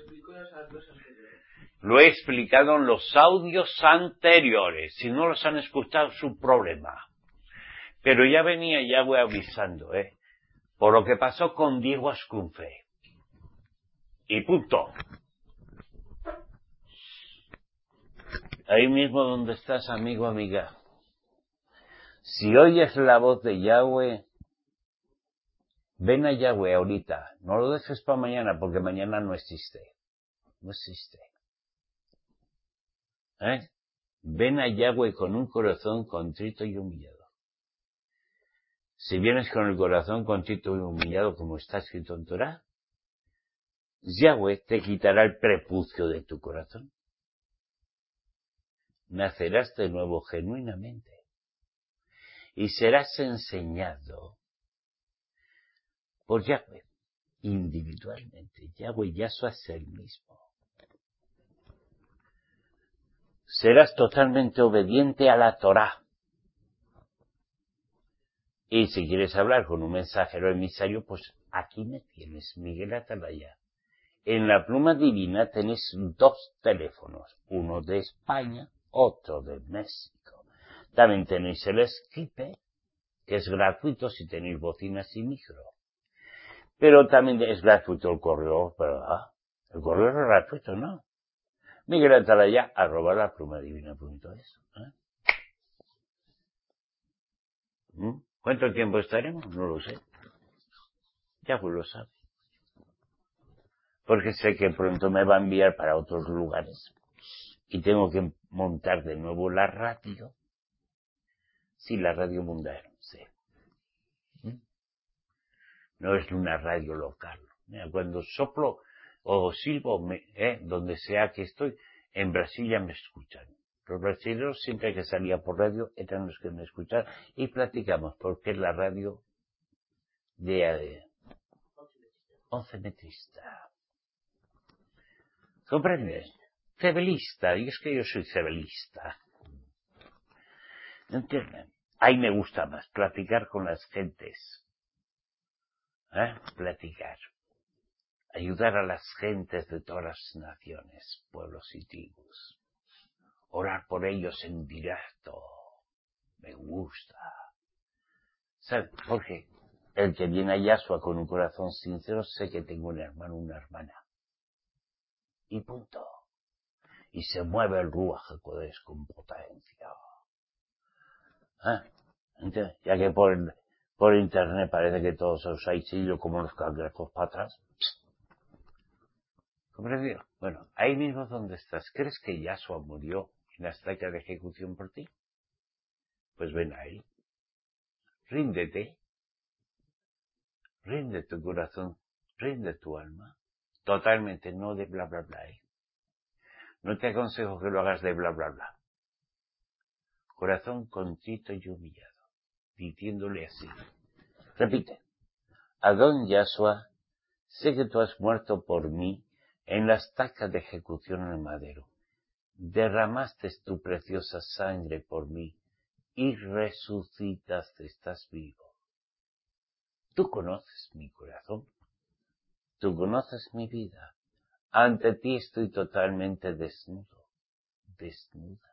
Lo he explicado en los audios anteriores. Si no los han escuchado, su problema. Pero ya venía Yahweh avisando, ¿eh? Por lo que pasó con Diego Ascunfe. Y punto. Ahí mismo donde estás, amigo, amiga. Si oyes la voz de Yahweh, ven a Yahweh ahorita. No lo dejes para mañana, porque mañana no existe. No existe. ¿Eh? Ven a Yahweh con un corazón contrito y humillado. Si vienes con el corazón contrito y humillado, como está escrito en Torah, Yahweh te quitará el prepucio de tu corazón. Nacerás de nuevo genuinamente. Y serás enseñado por Yahweh, individualmente. Yahweh Yahshua es el mismo. Serás totalmente obediente a la Torah. Y si quieres hablar con un mensajero emisario, pues aquí me tienes, Miguel Atalaya. En la pluma divina tenéis dos teléfonos, uno de España, otro de México. También tenéis el Skype, que es gratuito si tenéis bocinas y micro. Pero también es gratuito el correo, ¿verdad? El correo es gratuito, ¿no? Miguel Atalaya, arroba la pluma divina punto es. ¿eh? ¿Mm? ¿Cuánto tiempo estaremos? No lo sé. Ya pues lo sabe. Porque sé que pronto me va a enviar para otros lugares. Y tengo que montar de nuevo la radio. Sí, la radio mundial, sí. ¿Mm? No es una radio local. Mira, cuando soplo o silbo, me, eh, donde sea que estoy, en Brasil ya me escuchan. Los brasileños siempre que salía por radio eran los que me escuchaban y platicamos, porque es la radio de eh, once metrista. ¿Comprendes? Cebelista, y es que yo soy cebelista. ¿Entienden? Ahí me gusta más, platicar con las gentes. ¿Eh? Platicar. Ayudar a las gentes de todas las naciones, pueblos y tribus. Orar por ellos en directo. Me gusta. ¿Sabes? Porque el que viene a Yahshua con un corazón sincero, sé que tengo un hermano, una hermana. y punto. Y se mueve el Ruach HaKodesh con potencia. ¿Ah? Entonces, ya que por, por internet parece que todos os habéis ido como los cangrejos para atrás. ¿Comprendido? Bueno, ahí mismo donde estás, ¿crees que Yahshua murió en la estaca de ejecución por ti? Pues ven a él. Ríndete. Rinde tu corazón. Rinde tu alma. Totalmente, no de bla bla bla. ¿eh? No te aconsejo que lo hagas de bla bla bla. Corazón contrito y humillado. Diciéndole así. Repite. Adón Yahshua, sé que tú has muerto por mí en la estaca de ejecución en el madero. Derramaste tu preciosa sangre por mí y resucitaste, estás vivo. Tú conoces mi corazón. Tú conoces mi vida. Ante ti estoy totalmente desnudo, desnuda.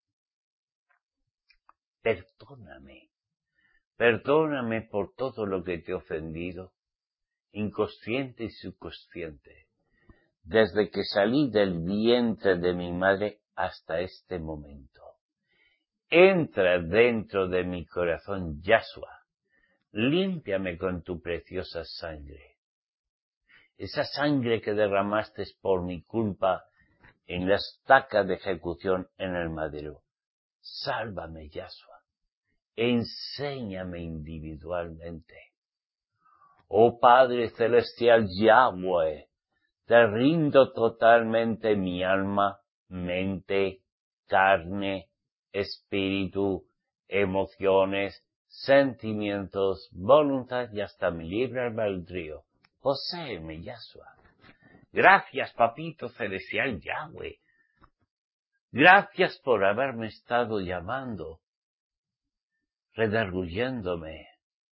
Perdóname, perdóname por todo lo que te he ofendido, inconsciente y subconsciente, desde que salí del vientre de mi madre hasta este momento. Entra dentro de mi corazón, Yahshua, límpiame con tu preciosa sangre. Esa sangre que derramaste por mi culpa en la estaca de ejecución en el madero. Sálvame, Yahshua. Enséñame individualmente. Oh Padre Celestial Yahweh, te rindo totalmente mi alma, mente, carne, espíritu, emociones, sentimientos, voluntad y hasta mi libre albedrío. Poséeme, Yahshua. Gracias, Papito Celestial Yahweh. Gracias por haberme estado llamando, redarguyéndome.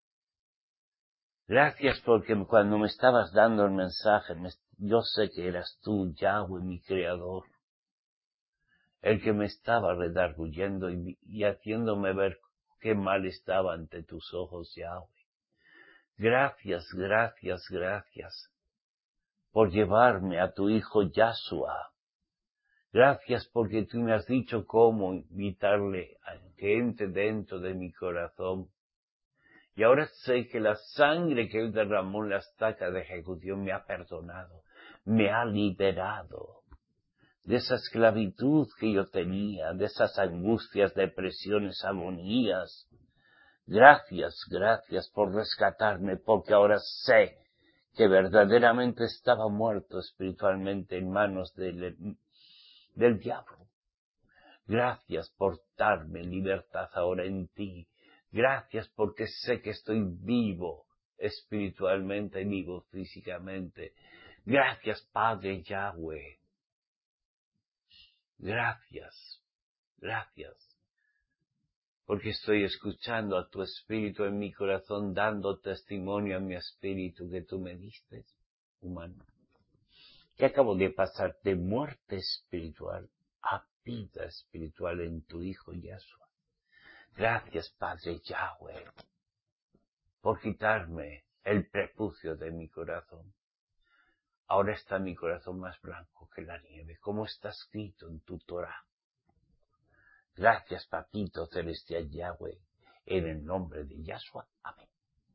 Gracias porque cuando me estabas dando el mensaje, me, yo sé que eras tú, Yahweh, mi Creador, el que me estaba redarguyendo y, y haciéndome ver qué mal estaba ante tus ojos, Yahweh. Gracias, gracias, gracias por llevarme a tu Hijo Yahshua. Gracias porque tú me has dicho cómo invitarle a que entre dentro de mi corazón. Y ahora sé que la sangre que él derramó en la estaca de ejecución me ha perdonado, me ha liberado de esa esclavitud que yo tenía, de esas angustias, depresiones, agonías. Gracias, gracias por rescatarme, porque ahora sé que verdaderamente estaba muerto espiritualmente en manos del, del diablo. Gracias por darme libertad ahora en ti. Gracias porque sé que estoy vivo espiritualmente y vivo físicamente. Gracias, Padre Yahweh. Gracias, gracias. Porque estoy escuchando a tu espíritu en mi corazón, dando testimonio a mi espíritu que tú me diste, humano. Que acabo de pasar de muerte espiritual a vida espiritual en tu Hijo Yahshua. Gracias, Padre Yahweh, por quitarme el prepucio de mi corazón. Ahora está mi corazón más blanco que la nieve, como está escrito en tu Torah. Gracias, Papito Celestial Yahweh, en el nombre de Yahshua. Amén.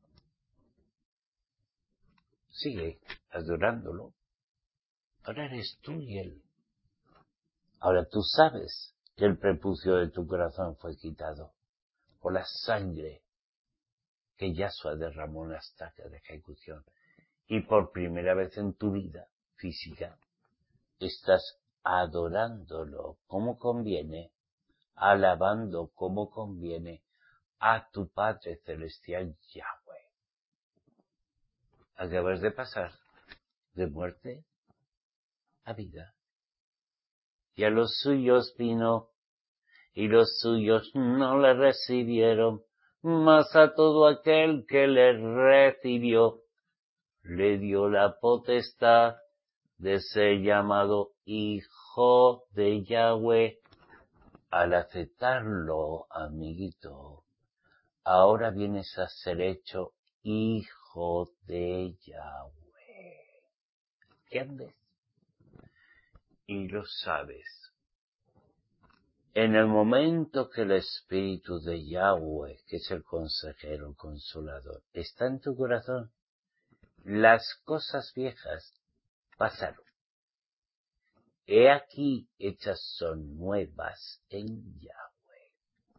Sigue adorándolo. Ahora eres tú y él. Ahora tú sabes que el prepucio de tu corazón fue quitado por la sangre que Yahshua derramó en la estaca de ejecución. Y por primera vez en tu vida física estás adorándolo como conviene, alabando como conviene a tu Padre Celestial Yahweh. Acabas de pasar de muerte a vida. Y a los suyos vino, y los suyos no le recibieron, mas a todo aquel que le recibió, le dio la potestad de ser llamado Hijo de Yahweh. Al aceptarlo, amiguito, ahora vienes a ser hecho Hijo de Yahweh. ¿Entiendes? y lo sabes. En el momento que el Espíritu de Yahweh, que es el consejero, el consolador, está en tu corazón, las cosas viejas pasaron. He aquí hechas son nuevas en Yahweh.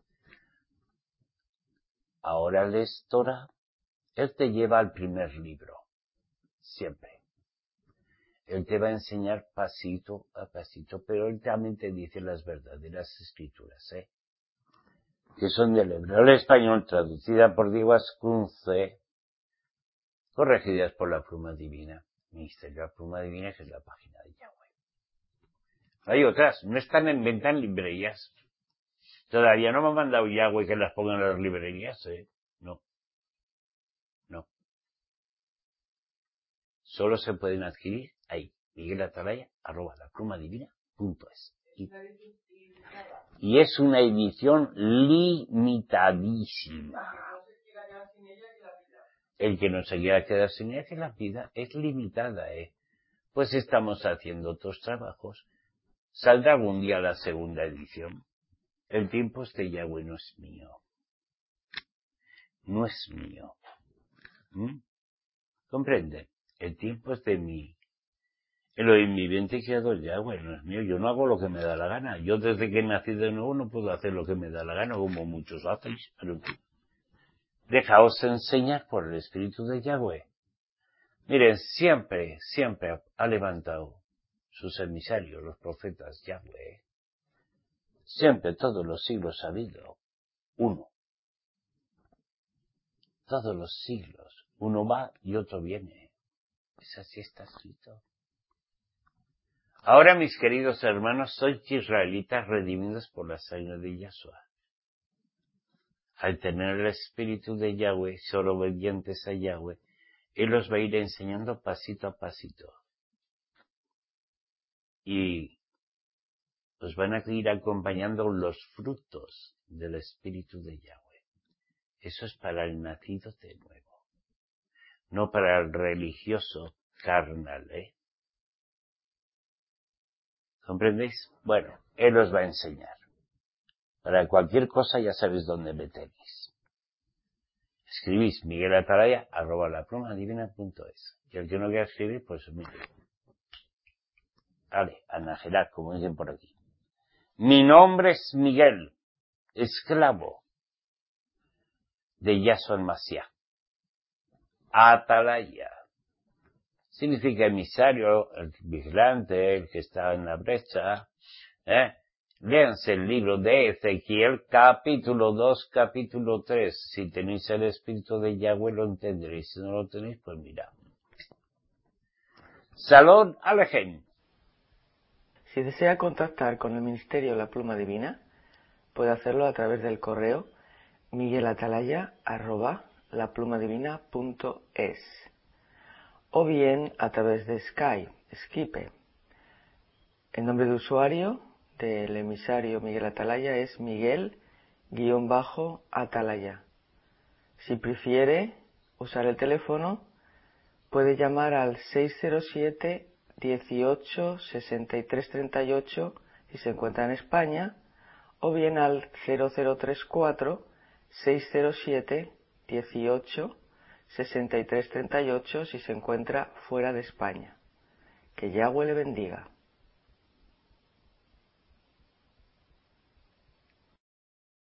Ahora lees Torah, Él te lleva al primer libro, siempre. Él te va a enseñar pasito a pasito, pero Él también te dice las verdaderas escrituras, ¿eh? Que son del hebreo al español, traducida por Diego Ascunce, corregidas por la Pluma Divina. Ministerio de la Pluma Divina, que es la página de Yahweh. Hay otras, no están en venta en librerías. Todavía no me ha mandado Yahweh que las pongan en las librerías, ¿eh? No. No. Solo se pueden adquirir ahí. Miguel Atalaya, arroba la pluma divina punto es. Y, y es una edición limitadísima. El que no se quiera quedar sin ella, que la vida es limitada, ¿eh? Pues estamos haciendo otros trabajos. Saldrá algún día la segunda edición. El tiempo este Yahweh no es mío. No es mío. ¿Mm? ¿Comprende? El tiempo es de mí. Lo inviviente y creador Yahweh no es mío. Yo no hago lo que me da la gana. Yo desde que nací de nuevo no puedo hacer lo que me da la gana, como muchos hacéis. Pero dejaos enseñar por el Espíritu de Yahweh. Miren, siempre, siempre ha levantado sus emisarios, los profetas Yahweh. Siempre, todos los siglos ha habido uno. Todos los siglos. Uno va y otro viene. Es así, está escrito. Ahora, mis queridos hermanos, sois israelitas redimidos por la sangre de Yahshua. Al tener el Espíritu de Yahweh, ser obedientes a Yahweh, Él los va a ir enseñando pasito a pasito. Y os van a ir acompañando los frutos del Espíritu de Yahweh. Eso es para el nacido de nuevo. No para el religioso carnal, ¿eh? ¿Comprendéis? Bueno, Él os va a enseñar. Para cualquier cosa ya sabéis dónde me tenéis. Escribís Miguel Atalaya, arroba la pluma divina punto es. Y el que no quiera escribir, pues mire. Vale, anajelar, como dicen por aquí. Mi nombre es Miguel, esclavo de Yahshua Mashiach. Atalaya. Significa emisario, el vigilante, el que está en la brecha, ¿eh? Léanse el libro de Ezequiel, capítulo dos, capítulo tres. Si tenéis el Espíritu de Yahweh lo entenderéis. Si no lo tenéis, pues mirad. Salón Alejem. Si desea contactar con el Ministerio La Pluma Divina, puede hacerlo a través del correo miguelatalaya arroba laplumadivina punto es o bien a través de Skype, Skype. El nombre de usuario del emisario Miguel Atalaya es Miguel-Atalaya. Si prefiere usar el teléfono, puede llamar al seis cero siete, dieciocho, sesenta y tres treinta y ocho si se encuentra en España, o bien al cero cero tres cuatro, seis cero siete, dieciocho, sesenta y tres treinta y ocho si se encuentra fuera de España. Que Yahweh le bendiga.